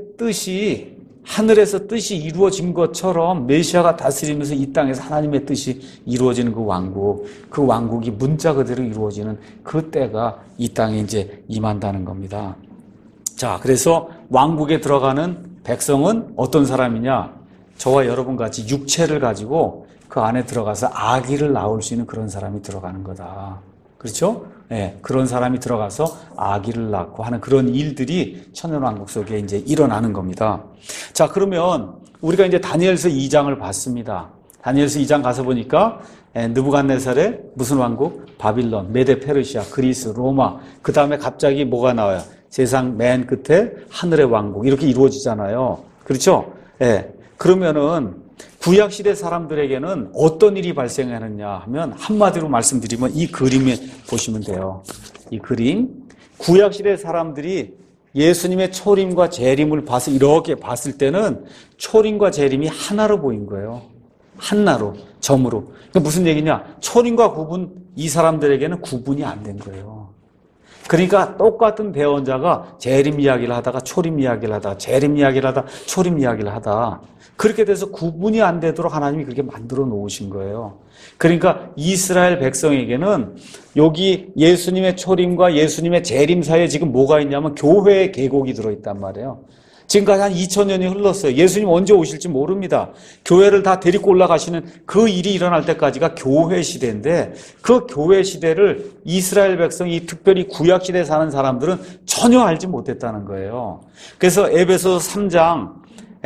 [SPEAKER 1] 뜻이 하늘에서 뜻이 이루어진 것처럼 메시아가 다스리면서 이 땅에서 하나님의 뜻이 이루어지는 그 왕국, 그 왕국이 문자 그대로 이루어지는 그 때가 이 땅에 이제 임한다는 겁니다. 자, 그래서 왕국에 들어가는 백성은 어떤 사람이냐? 저와 여러분 같이 육체를 가지고 그 안에 들어가서 아기를 낳을 수 있는 그런 사람이 들어가는 거다. 그렇죠? 예, 그런 사람이 들어가서 아기를 낳고 하는 그런 일들이 천년왕국 속에 이제 일어나는 겁니다. 자, 그러면 우리가 이제 다니엘서 이 장을 봤습니다. 다니엘서 이 장 가서 보니까 예, 느부갓네살의 무슨 왕국? 바빌론, 메데 페르시아, 그리스, 로마. 그 다음에 갑자기 뭐가 나와요? 세상 맨 끝에 하늘의 왕국 이렇게 이루어지잖아요. 그렇죠? 예, 그러면은 구약시대 사람들에게는 어떤 일이 발생하느냐 하면 한마디로 말씀드리면 이 그림에 보시면 돼요. 이 그림. 구약시대 사람들이 예수님의 초림과 재림을 봐서 이렇게 봤을 때는 초림과 재림이 하나로 보인 거예요. 하나로, 점으로. 그러니까 무슨 얘기냐? 초림과 구분, 이 사람들에게는 구분이 안 된 거예요. 그러니까 똑같은 대언자가 재림 이야기를 하다가 초림 이야기를 하다가 재림 이야기를 하다가 초림 이야기를 하다. 그렇게 돼서 구분이 안 되도록 하나님이 그렇게 만들어 놓으신 거예요. 그러니까 이스라엘 백성에게는 여기 예수님의 초림과 예수님의 재림 사이에 지금 뭐가 있냐면 교회의 계곡이 들어있단 말이에요. 지금까지 한 이천 년이 흘렀어요. 예수님 언제 오실지 모릅니다. 교회를 다 데리고 올라가시는 그 일이 일어날 때까지가 교회 시대인데 그 교회 시대를 이스라엘 백성이 특별히 구약 시대에 사는 사람들은 전혀 알지 못했다는 거예요. 그래서 에베소서 삼 장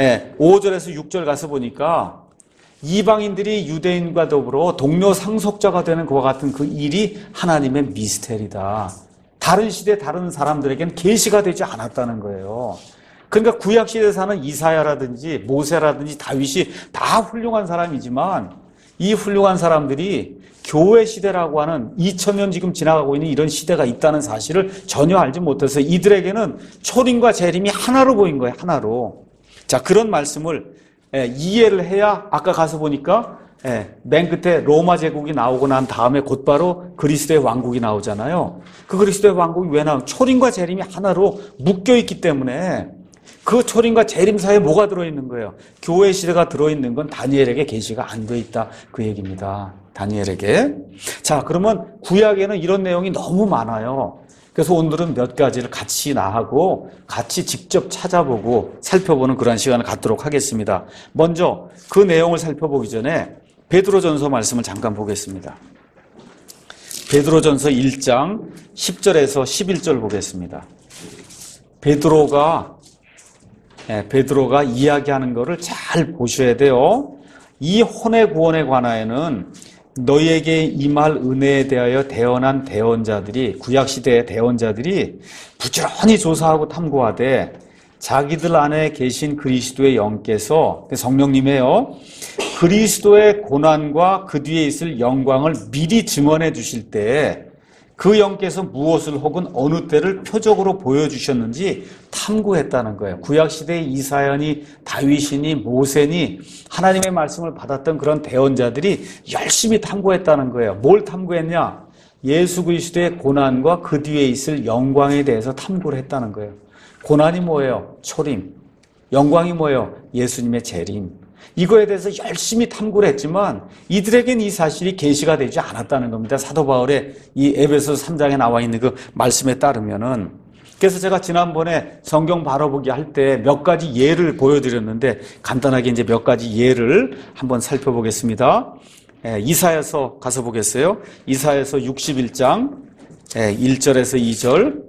[SPEAKER 1] 오 절에서 육 절 가서 보니까 이방인들이 유대인과 더불어 동료 상속자가 되는 그와 같은 그 일이 하나님의 미스테리다. 다른 시대 다른 사람들에게는 계시가 되지 않았다는 거예요. 그러니까 구약 시대에 사는 이사야라든지 모세라든지 다윗이 다 훌륭한 사람이지만 이 훌륭한 사람들이 교회 시대라고 하는 이천 년 지금 지나가고 있는 이런 시대가 있다는 사실을 전혀 알지 못해서 이들에게는 초림과 재림이 하나로 보인 거예요. 하나로. 자, 그런 말씀을 이해를 해야 아까 가서 보니까 맨 끝에 로마 제국이 나오고 난 다음에 곧바로 그리스도의 왕국이 나오잖아요. 그 그리스도의 왕국이 왜 나오냐? 초림과 재림이 하나로 묶여있기 때문에 그 초림과 재림 사이에 뭐가 들어있는 거예요? 교회 시대가 들어있는 건 다니엘에게 계시가 안 돼 있다. 그 얘기입니다. 다니엘에게. 자, 그러면 구약에는 이런 내용이 너무 많아요. 그래서 오늘은 몇 가지를 같이 나하고 같이 직접 찾아보고 살펴보는 그런 시간을 갖도록 하겠습니다. 먼저 그 내용을 살펴보기 전에 베드로전서 말씀을 잠깐 보겠습니다. 베드로전서 일 장 십 절에서 십일 절 보겠습니다. 베드로가 베드로가 이야기하는 것을 잘 보셔야 돼요. 이 혼의 구원에 관하여는 너희에게 임할 은혜에 대하여 대언한 대언자들이, 구약시대의 대언자들이 부지런히 조사하고 탐구하되 자기들 안에 계신 그리스도의 영께서, 성령님이에요, 그리스도의 고난과 그 뒤에 있을 영광을 미리 증언해 주실 때 그 영께서 무엇을 혹은 어느 때를 표적으로 보여주셨는지 탐구했다는 거예요. 구약시대의 이사야니 다윗이니 모세니 하나님의 말씀을 받았던 그런 대언자들이 열심히 탐구했다는 거예요. 뭘 탐구했냐? 예수 그리스도의 고난과 그 뒤에 있을 영광에 대해서 탐구를 했다는 거예요. 고난이 뭐예요? 초림. 영광이 뭐예요? 예수님의 재림. 이거에 대해서 열심히 탐구를 했지만 이들에겐 이 사실이 계시가 되지 않았다는 겁니다. 사도 바울의 이 에베소 삼 장에 나와 있는 그 말씀에 따르면은. 그래서 제가 지난번에 성경 바라보기 할 때 몇 가지 예를 보여드렸는데 간단하게 이제 몇 가지 예를 한번 살펴보겠습니다. 이사야서 가서 보겠어요. 이사야서 육십일 장 일 절에서 이 절.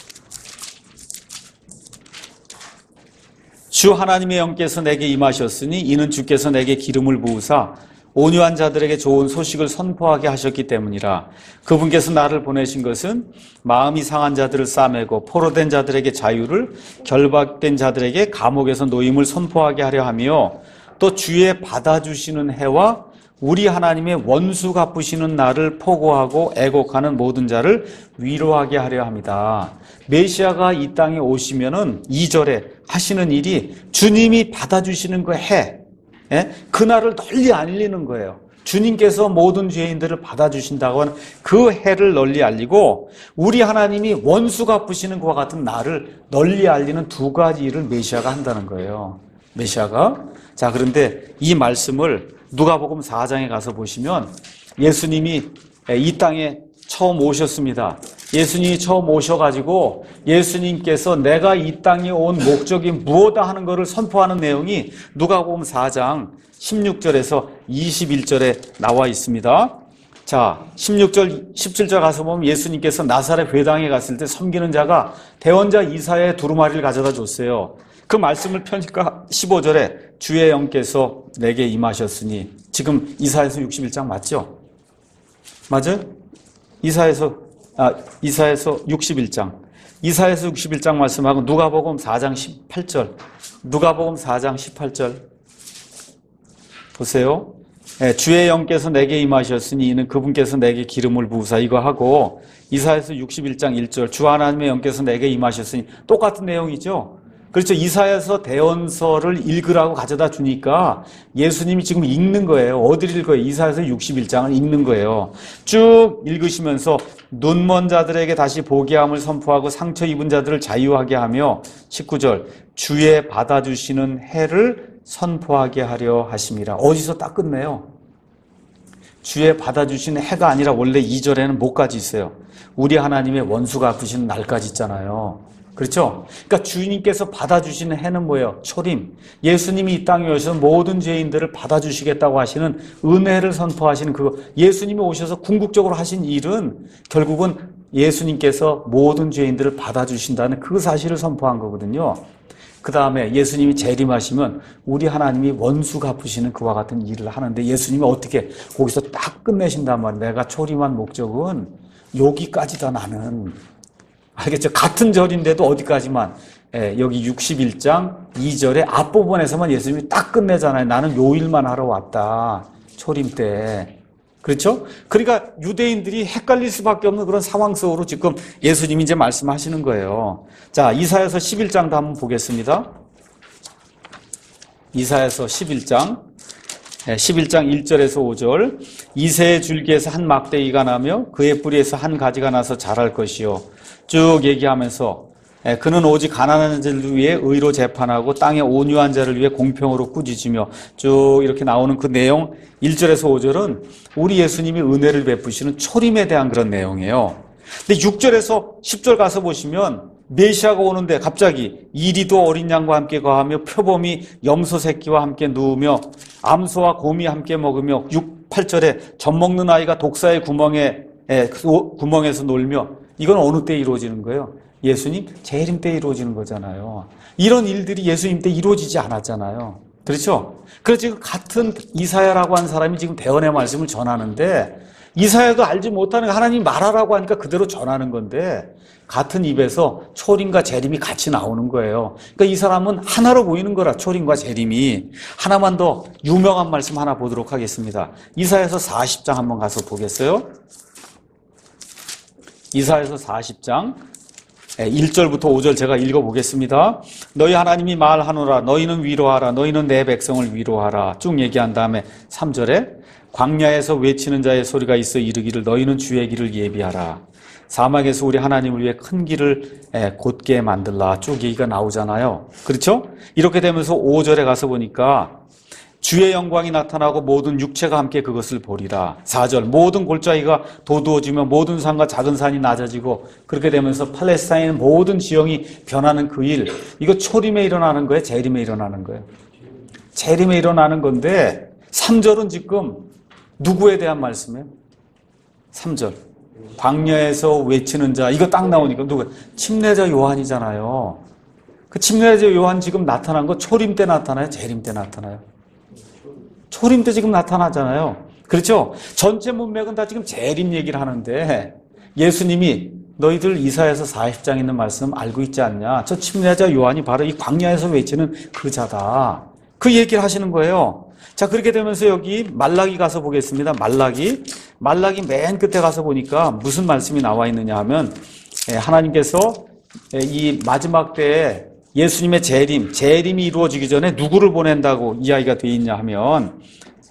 [SPEAKER 1] 주 하나님의 영께서 내게 임하셨으니 이는 주께서 내게 기름을 부으사 온유한 자들에게 좋은 소식을 선포하게 하셨기 때문이라. 그분께서 나를 보내신 것은 마음이 상한 자들을 싸매고 포로된 자들에게 자유를, 결박된 자들에게 감옥에서 노임을 선포하게 하려 하며 또 주의 받아주시는 해와 우리 하나님의 원수 갚으시는 날을 포고하고 애곡하는 모든 자를 위로하게 하려 합니다. 메시아가 이 땅에 오시면은 이 절에 하시는 일이 주님이 받아주시는 그 해, 예? 그날을 널리 알리는 거예요. 주님께서 모든 죄인들을 받아주신다고 하는 그 해를 널리 알리고 우리 하나님이 원수 갚으시는 것과 같은 날을 널리 알리는 두 가지 일을 메시아가 한다는 거예요. 메시아가. 자, 그런데 이 말씀을 누가복음 사 장에 가서 보시면 예수님이 이 땅에 처음 오셨습니다. 예수님이 처음 오셔가지고 예수님께서 내가 이 땅에 온 목적이 무엇이다 하는 것을 선포하는 내용이 누가복음 사 장 십육 절에서 이십일 절에 나와 있습니다. 자, 십육 절, 십칠 절 가서 보면 예수님께서 나사렛 회당에 갔을 때 섬기는 자가 대언자 이사야의 두루마리를 가져다 줬어요. 그 말씀을 펴니까 십오 절에 주의 영께서 내게 임하셨으니, 지금 이사야서 육십일 장 맞죠? 맞아요? 이사야서 아 이사야서 육십일 장. 이사야서 육십일 장 말씀하고 누가복음 사 장 십팔 절. 누가복음 사 장 십팔 절. 보세요. 네, 주의 영께서 내게 임하셨으니 이는 그분께서 내게 기름을 부으사, 이거 하고 이사야서 육십일 장 일 절 주 하나님의 영께서 내게 임하셨으니, 똑같은 내용이죠. 그렇죠. 이사야서 대언서를 읽으라고 가져다 주니까 예수님이 지금 읽는 거예요. 어디를 읽어요? 이사야서 육십일 장을 읽는 거예요. 쭉 읽으시면서 눈먼 자들에게 다시 보게 함을 선포하고 상처 입은 자들을 자유하게 하며, 십구 절 주의 받아주시는 해를 선포하게 하려 하심이라. 어디서 딱 끝내요? 주의 받아주시는 해가 아니라 원래 이 절에는 뭐까지 있어요? 우리 하나님의 원수가 아프시는 날까지 있잖아요. 그렇죠? 그러니까 주님께서 받아주시는 해는 뭐예요? 초림. 예수님이 이 땅에 오셔서 모든 죄인들을 받아주시겠다고 하시는 은혜를 선포하시는 그거. 예수님이 오셔서 궁극적으로 하신 일은 결국은 예수님께서 모든 죄인들을 받아주신다는 그 사실을 선포한 거거든요. 그 다음에 예수님이 재림하시면 우리 하나님이 원수 갚으시는 그와 같은 일을 하는데, 예수님이 어떻게 거기서 딱 끝내신단 말이에요. 내가 초림한 목적은 여기까지다 나는. 알겠죠? 같은 절인데도 어디까지만. 예, 여기 육십일 장 이 절의 앞부분에서만 예수님이 딱 끝내잖아요. 나는 요 일만 하러 왔다. 초림 때. 그렇죠? 그러니까 유대인들이 헷갈릴 수밖에 없는 그런 상황 속으로 지금 예수님이 이제 말씀하시는 거예요. 자, 이사야서 십일 장도 한번 보겠습니다. 이사야서 십일 장, 십일 장 일 절에서 오 절. 이새의 줄기에서 한 막대기가 나며 그의 뿌리에서 한 가지가 나서 자랄 것이요. 쭉 얘기하면서 그는 오직 가난한 자를 위해 의로 재판하고 땅의 온유한 자를 위해 공평으로 꾸짖으며 쭉 이렇게 나오는 그 내용 일 절에서 오 절은 우리 예수님이 은혜를 베푸시는 초림에 대한 그런 내용이에요. 근데 육 절에서 십 절 가서 보시면 메시아가 오는데 갑자기 이리도 어린 양과 함께 거하며 표범이 염소 새끼와 함께 누우며 암소와 곰이 함께 먹으며 육, 팔 절에 젖 먹는 아이가 독사의 구멍에 에, 구멍에서 놀며 이건 어느 때 이루어지는 거예요? 예수님 재림 때 이루어지는 거잖아요. 이런 일들이 예수님 때 이루어지지 않았잖아요. 그렇죠? 그래서 지금 같은 이사야라고 한 사람이 지금 대언의 말씀을 전하는데 이사야도 알지 못하는 하나님이 말하라고 하니까 그대로 전하는 건데 같은 입에서 초림과 재림이 같이 나오는 거예요. 그러니까 이 사람은 하나로 보이는 거라 초림과 재림이. 하나만 더 유명한 말씀 하나 보도록 하겠습니다. 이사야서 사십 장 한번 가서 보겠어요? 이사야서 사십 장 일 절부터 오 절 제가 읽어보겠습니다. 너희 하나님이 말하노라. 너희는 위로하라. 너희는 내 백성을 위로하라. 쭉 얘기한 다음에 삼 절에 광야에서 외치는 자의 소리가 있어 이르기를 너희는 주의 길을 예비하라. 사막에서 우리 하나님을 위해 큰 길을 곧게 만들라. 쭉 얘기가 나오잖아요. 그렇죠? 이렇게 되면서 오 절에 가서 보니까 주의 영광이 나타나고 모든 육체가 함께 그것을 보리라. 사 절 모든 골짜기가 도두어지며 모든 산과 작은 산이 낮아지고 그렇게 되면서 팔레스타인 모든 지형이 변하는 그 일. 이거 초림에 일어나는 거예요? 재림에 일어나는 거예요? 재림에 일어나는 건데 삼 절은 지금 누구에 대한 말씀이에요? 삼 절 광야에서 외치는 자. 이거 딱 나오니까 누구? 침례자 요한이잖아요. 그 침례자 요한 지금 나타난 거 초림 때 나타나요? 재림 때 나타나요? 초림 때 지금 나타나잖아요. 그렇죠? 전체 문맥은 다 지금 재림 얘기를 하는데 예수님이 너희들 이사야서 사십 장 있는 말씀 알고 있지 않냐? 저 침례자 요한이 바로 이 광야에서 외치는 그 자다. 그 얘기를 하시는 거예요. 자, 그렇게 되면서 여기 말라기 가서 보겠습니다. 말라기. 말라기 맨 끝에 가서 보니까 무슨 말씀이 나와 있느냐 하면 하나님께서 이 마지막 때에 예수님의 재림, 재림이 이루어지기 전에 누구를 보낸다고 이야기가 되어 있냐 하면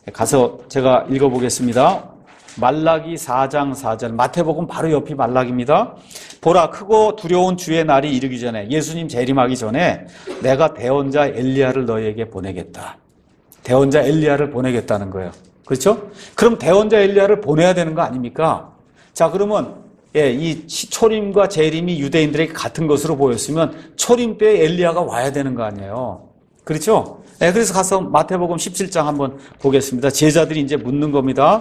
[SPEAKER 1] 가서 제가 읽어보겠습니다. 말라기 사 장 사 절, 마태복음 바로 옆이 말라기입니다. 보라, 크고 두려운 주의 날이 이르기 전에, 예수님 재림하기 전에 내가 대언자 엘리야를 너희에게 보내겠다. 대언자 엘리야를 보내겠다는 거예요. 그렇죠? 그럼 대언자 엘리야를 보내야 되는 거 아닙니까? 자, 그러면 예, 이 초림과 재림이 유대인들에게 같은 것으로 보였으면 초림 때 엘리야가 와야 되는 거 아니에요. 그렇죠? 예, 그래서 가서 마태복음 십칠 장 한번 보겠습니다. 제자들이 이제 묻는 겁니다.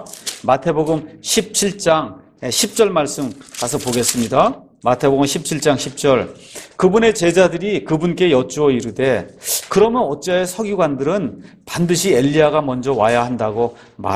[SPEAKER 1] 마태복음 십칠 장 십 절 말씀 가서 보겠습니다. 마태복음 십칠 장 십 절. 그분의 제자들이 그분께 여쭈어 이르되 그러면 어찌하여 서기관들은 반드시 엘리야가 먼저 와야 한다고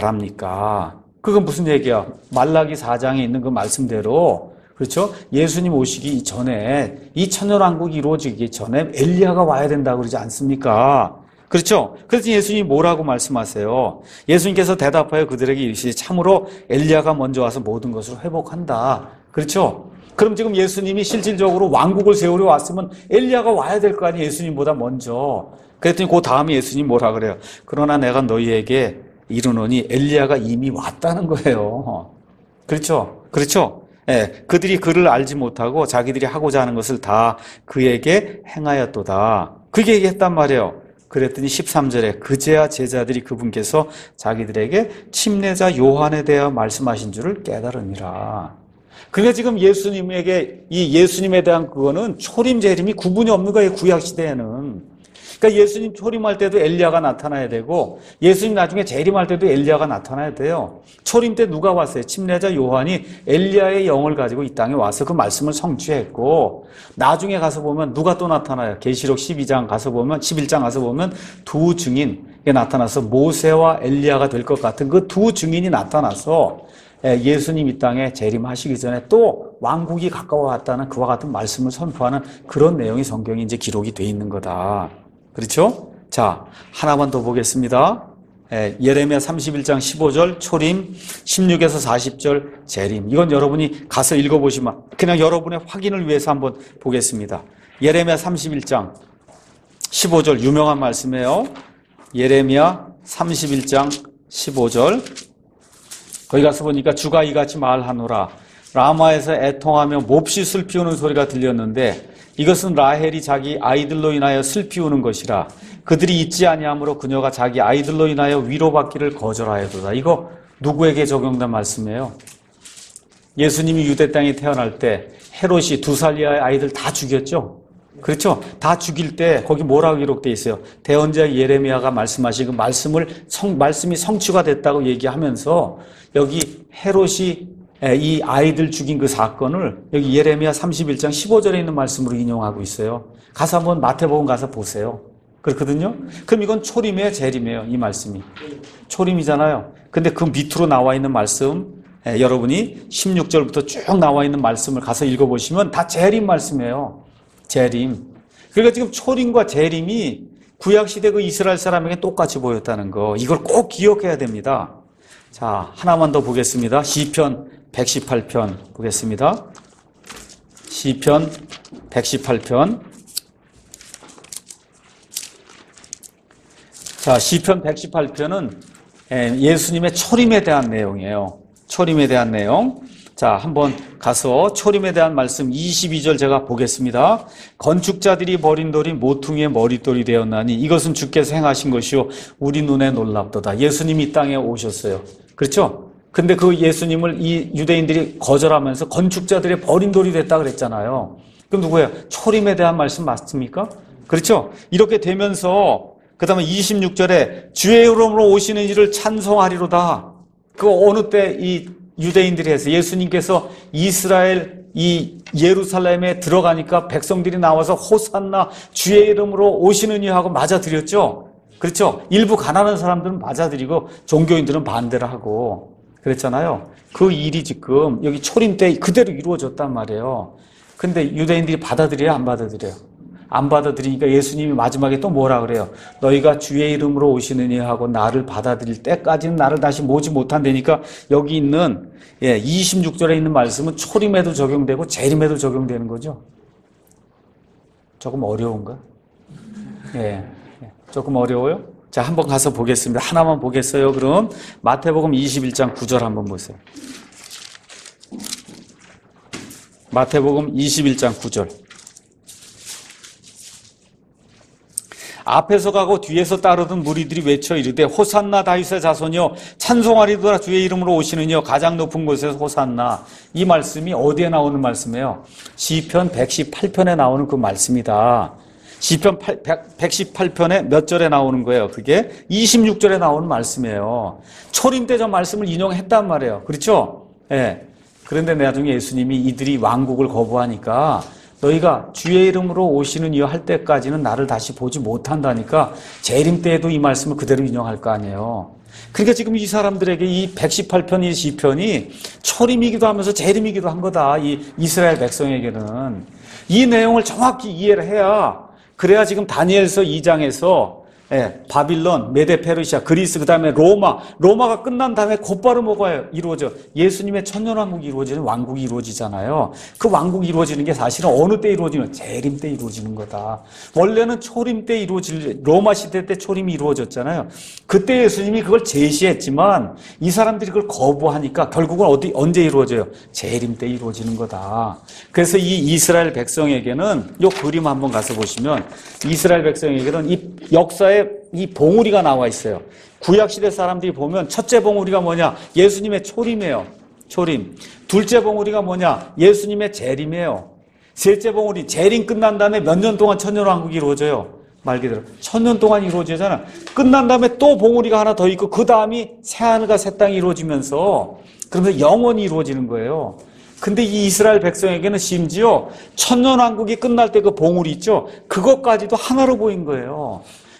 [SPEAKER 1] 말합니까? 그건 무슨 얘기야? 말라기 사 장에 있는 그 말씀대로, 그렇죠? 예수님 오시기 전에, 이 천년왕국이 이루어지기 전에 엘리야가 와야 된다고 그러지 않습니까? 그렇죠? 그래서 예수님이 뭐라고 말씀하세요? 예수님께서 대답하여 그들에게 이르시되 참으로 엘리야가 먼저 와서 모든 것을 회복한다. 그렇죠? 그럼 지금 예수님이 실질적으로 왕국을 세우려 왔으면 엘리야가 와야 될 거 아니에요? 예수님보다 먼저. 그랬더니 그 다음에 예수님 뭐라 그래요? 그러나 내가 너희에게 이르노니 엘리야가 이미 왔다는 거예요. 그렇죠? 그렇죠? 예, 그들이 그를 알지 못하고 자기들이 하고자 하는 것을 다 그에게 행하였도다. 그게 얘기했단 말이에요. 그랬더니 십삼 절에 그제야 제자들이 그분께서 자기들에게 침례자 요한에 대하여 말씀하신 줄을 깨달으니라. 그러니까 지금 예수님에게 이 예수님에 대한 그거는 초림 재림이 구분이 없는 거예요. 구약 시대에는. 그러니까 예수님 초림할 때도 엘리야가 나타나야 되고 예수님 나중에 재림할 때도 엘리야가 나타나야 돼요. 초림 때 누가 왔어요? 침례자 요한이 엘리야의 영을 가지고 이 땅에 와서 그 말씀을 성취했고 나중에 가서 보면 누가 또 나타나요? 계시록 십이 장 가서 보면 십일 장 가서 보면 두 증인이 나타나서 모세와 엘리야가 될 것 같은 그 두 증인이 나타나서 예수님 이 땅에 재림하시기 전에 또 왕국이 가까워왔다는 그와 같은 말씀을 선포하는 그런 내용이 성경에 이제 기록이 돼 있는 거다. 그렇죠? 자, 하나만 더 보겠습니다. 예, 예레미야 삼십일 장 십오 절 초림, 십육에서 사십 절 재림. 이건 여러분이 가서 읽어보시면 그냥 여러분의 확인을 위해서 한번 보겠습니다. 예레미야 삼십일 장 십오 절 유명한 말씀이에요. 예레미야 삼십일 장 십오 절 거기 가서 보니까 주가 이같이 말하노라. 라마에서 애통하며 몹시 슬피우는 소리가 들렸는데 이것은 라헬이 자기 아이들로 인하여 슬피우는 것이라. 그들이 잊지 아니하므로 그녀가 자기 아이들로 인하여 위로받기를 거절하여도다. 이거 누구에게 적용된 말씀이에요? 예수님이 유대 땅에 태어날 때 헤롯이 두 살 이하의 아이들 다 죽였죠? 그렇죠? 다 죽일 때 거기 뭐라고 기록되어 있어요? 대언자 예레미야가 말씀하신 그 말씀을 성, 말씀이 성취가 됐다고 얘기하면서 여기 헤롯이 이 아이들 죽인 그 사건을 여기 예레미야 삼십일 장 십오 절에 있는 말씀으로 인용하고 있어요. 가서 한번 마태복음 가서 보세요. 그렇거든요? 그럼 이건 초림이에요, 재림이에요, 이 말씀이? 초림이잖아요. 근데 그 밑으로 나와 있는 말씀, 예, 여러분이 십육 절부터 쭉 나와 있는 말씀을 가서 읽어보시면 다 재림 말씀이에요. 재림. 그러니까 지금 초림과 재림이 구약시대 그 이스라엘 사람에게 똑같이 보였다는 거, 이걸 꼭 기억해야 됩니다. 자, 하나만 더 보겠습니다. 시편 백십팔 편 보겠습니다. 시편 백십팔 편. 자, 시편 백십팔 편은 예수님의 초림에 대한 내용이에요. 초림에 대한 내용. 자, 한번 가서 초림에 대한 말씀 이십이 절 제가 보겠습니다. 건축자들이 버린 돌이 모퉁이의 머릿돌이 되었나니 이것은 주께서 행하신 것이요 우리 눈에 놀랍도다. 예수님이 이 땅에 오셨어요. 그렇죠? 근데 그 예수님을 이 유대인들이 거절하면서 건축자들의 버린 돌이 됐다 그랬잖아요. 그럼 누구예요? 초림에 대한 말씀 맞습니까? 그렇죠? 이렇게 되면서 그 다음에 이십육 절에 주의 이름으로 오시는 이를 찬송하리로다. 그 어느 때 이 유대인들이 해서 예수님께서 이스라엘 이 예루살렘에 들어가니까 백성들이 나와서 호산나 주의 이름으로 오시는 이 하고 맞아들였죠. 그렇죠? 일부 가난한 사람들은 맞아들이고 종교인들은 반대를 하고 그랬잖아요. 그 일이 지금 여기 초림 때 그대로 이루어졌단 말이에요. 근데 유대인들이 받아들여요, 안 받아들여요? 안 받아들이니까 예수님이 마지막에 또 뭐라 그래요? 너희가 주의 이름으로 오시느니 하고 나를 받아들일 때까지는 나를 다시 모지 못한다니까 여기 있는 예, 이십육 절에 있는 말씀은 초림에도 적용되고 재림에도 적용되는 거죠. 조금 어려운가? 예, 조금 어려워요? 자, 한번 가서 보겠습니다. 하나만 보겠어요. 그럼 마태복음 이십일 장 구 절 한번 보세요. 마태복음 이십일 장 구 절. 앞에서 가고 뒤에서 따르던 무리들이 외쳐 이르되 호산나 다윗의 자손이여 찬송하리도다 주의 이름으로 오시느니여 가장 높은 곳에서 호산나. 이 말씀이 어디에 나오는 말씀이에요? 시편 백십팔 편에 나오는 그 말씀이다. 시편 백십팔 편에 몇 절에 나오는 거예요? 그게 이십육 절에 나오는 말씀이에요. 초림 때 저 말씀을 인용했단 말이에요. 그렇죠? 예. 그런데 나중에 예수님이 이들이 왕국을 거부하니까 너희가 주의 이름으로 오시는 이여 할 때까지는 나를 다시 보지 못한다니까 재림 때에도 이 말씀을 그대로 인용할 거 아니에요. 그러니까 지금 이 사람들에게 이 백십팔 편이 시편이 초림이기도 하면서 재림이기도 한 거다. 이 이스라엘 백성에게는. 이 내용을 정확히 이해를 해야 그래야 지금 다니엘서 이 장에서 예, 바빌론, 메데 페르시아, 그리스, 그 다음에 로마, 로마가 끝난 다음에 곧바로 뭐가 이루어져? 예수님의 천년왕국이 이루어지는 왕국이 이루어지잖아요. 그 왕국이 이루어지는 게 사실은 어느 때 이루어지는? 재림 때 이루어지는 거다. 원래는 초림 때 이루어질, 로마 시대 때 초림이 이루어졌잖아요. 그때 예수님이 그걸 제시했지만 이 사람들이 그걸 거부하니까 결국은 어디, 언제 이루어져요? 재림 때 이루어지는 거다. 그래서 이 이스라엘 백성에게는 이 그림 한번 가서 보시면 이스라엘 백성에게는 이 역사에 이 봉우리가 나와 있어요. 구약시대 사람들이 보면 첫째 봉우리가 뭐냐? 예수님의 초림이에요. 초림. 둘째 봉우리가 뭐냐? 예수님의 재림이에요. 셋째 봉우리, 재림 끝난 다음에 몇 년 동안 천년왕국이 이루어져요. 말 그대로 천년 동안 이루어지잖아. 끝난 다음에 또 봉우리가 하나 더 있고 그 다음이 새하늘과 새 땅이 이루어지면서 그러면서 영원히 이루어지는 거예요. 근데 이 이스라엘 백성에게는 심지어 천년왕국이 끝날 때 그 봉우리 있죠? 그것까지도 하나로 보인 거예요.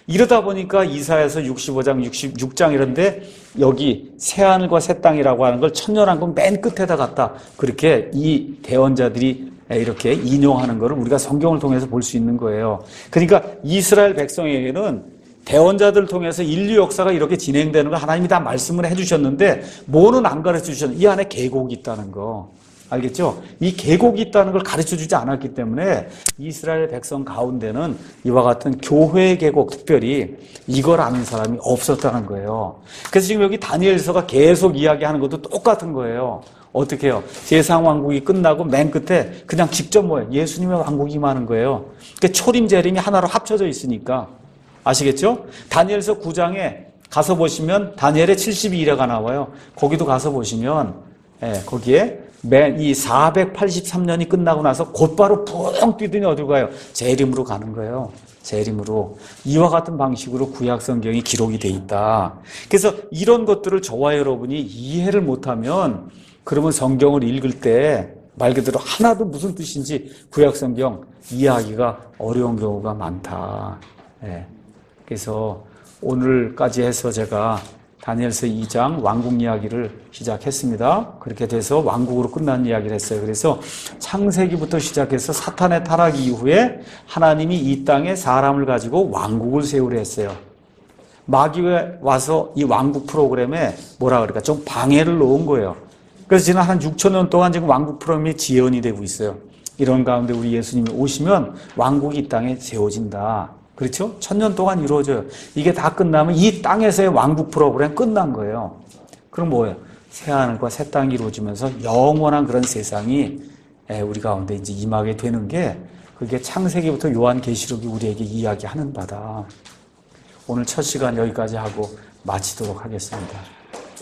[SPEAKER 1] 이러다 보니까 이사야서 육십오 장, 육십육 장 이런데 여기 새하늘과 새 땅이라고 하는 걸 천년왕국 맨 끝에다 갖다 그렇게 이 대언자들이 이렇게 인용하는 것을 우리가 성경을 통해서 볼 수 있는 거예요. 그러니까 이스라엘 백성에게는 대언자들을 통해서 인류 역사가 이렇게 진행되는 걸 하나님이 다 말씀을 해주셨는데 뭐는 안 가르쳐 주셨는데 이 안에 계곡이 있다는 거. 알겠죠? 이 계곡이 있다는 걸 가르쳐 주지 않았기 때문에 이스라엘 백성 가운데는 이와 같은 교회의 계곡, 특별히 이걸 아는 사람이 없었다는 거예요. 그래서 지금 여기 다니엘서가 계속 이야기하는 것도 똑같은 거예요. 어떻게 해요? 세상 왕국이 끝나고 맨 끝에 그냥 직접 뭐예요? 예수님의 왕국이 임하는 거예요. 그러니까 초림, 재림이 하나로 합쳐져 있으니까. 아시겠죠? 다니엘서 구 장에 가서 보시면 다니엘의 칠십이 일화가 나와요. 거기도 가서 보시면 예, 거기에 맨 이 사백팔십삼 년이 끝나고 나서 곧바로 붕 뛰더니 어디로 가요? 재림으로 가는 거예요. 재림으로. 이와 같은 방식으로 구약 성경이 기록이 돼 있다. 그래서 이런 것들을 저와 여러분이 이해를 못하면 그러면 성경을 읽을 때 말 그대로 하나도 무슨 뜻인지 구약 성경 이해하기가 어려운 경우가 많다. 예. 그래서 오늘까지 해서 제가 다니엘서 이 장 왕국 이야기를 시작했습니다. 그렇게 돼서 왕국으로 끝난 이야기를 했어요. 그래서 창세기부터 시작해서 사탄의 타락 이후에 하나님이 이 땅에 사람을 가지고 왕국을 세우려 했어요. 마귀가 와서 이 왕국 프로그램에 뭐라 그럴까 좀 방해를 놓은 거예요. 그래서 지난 한 육천 년 동안 지금 왕국 프로그램이 지연이 되고 있어요. 이런 가운데 우리 예수님이 오시면 왕국이 이 땅에 세워진다. 그렇죠? 천년 동안 이루어져요. 이게 다 끝나면 이 땅에서의 왕국 프로그램 끝난 거예요. 그럼 뭐예요? 새하늘과 새 땅이 이루어지면서 영원한 그런 세상이 우리 가운데 이제 임하게 되는 게 그게 창세기부터 요한계시록이 우리에게 이야기하는 바다. 오늘 첫 시간 여기까지 하고 마치도록 하겠습니다.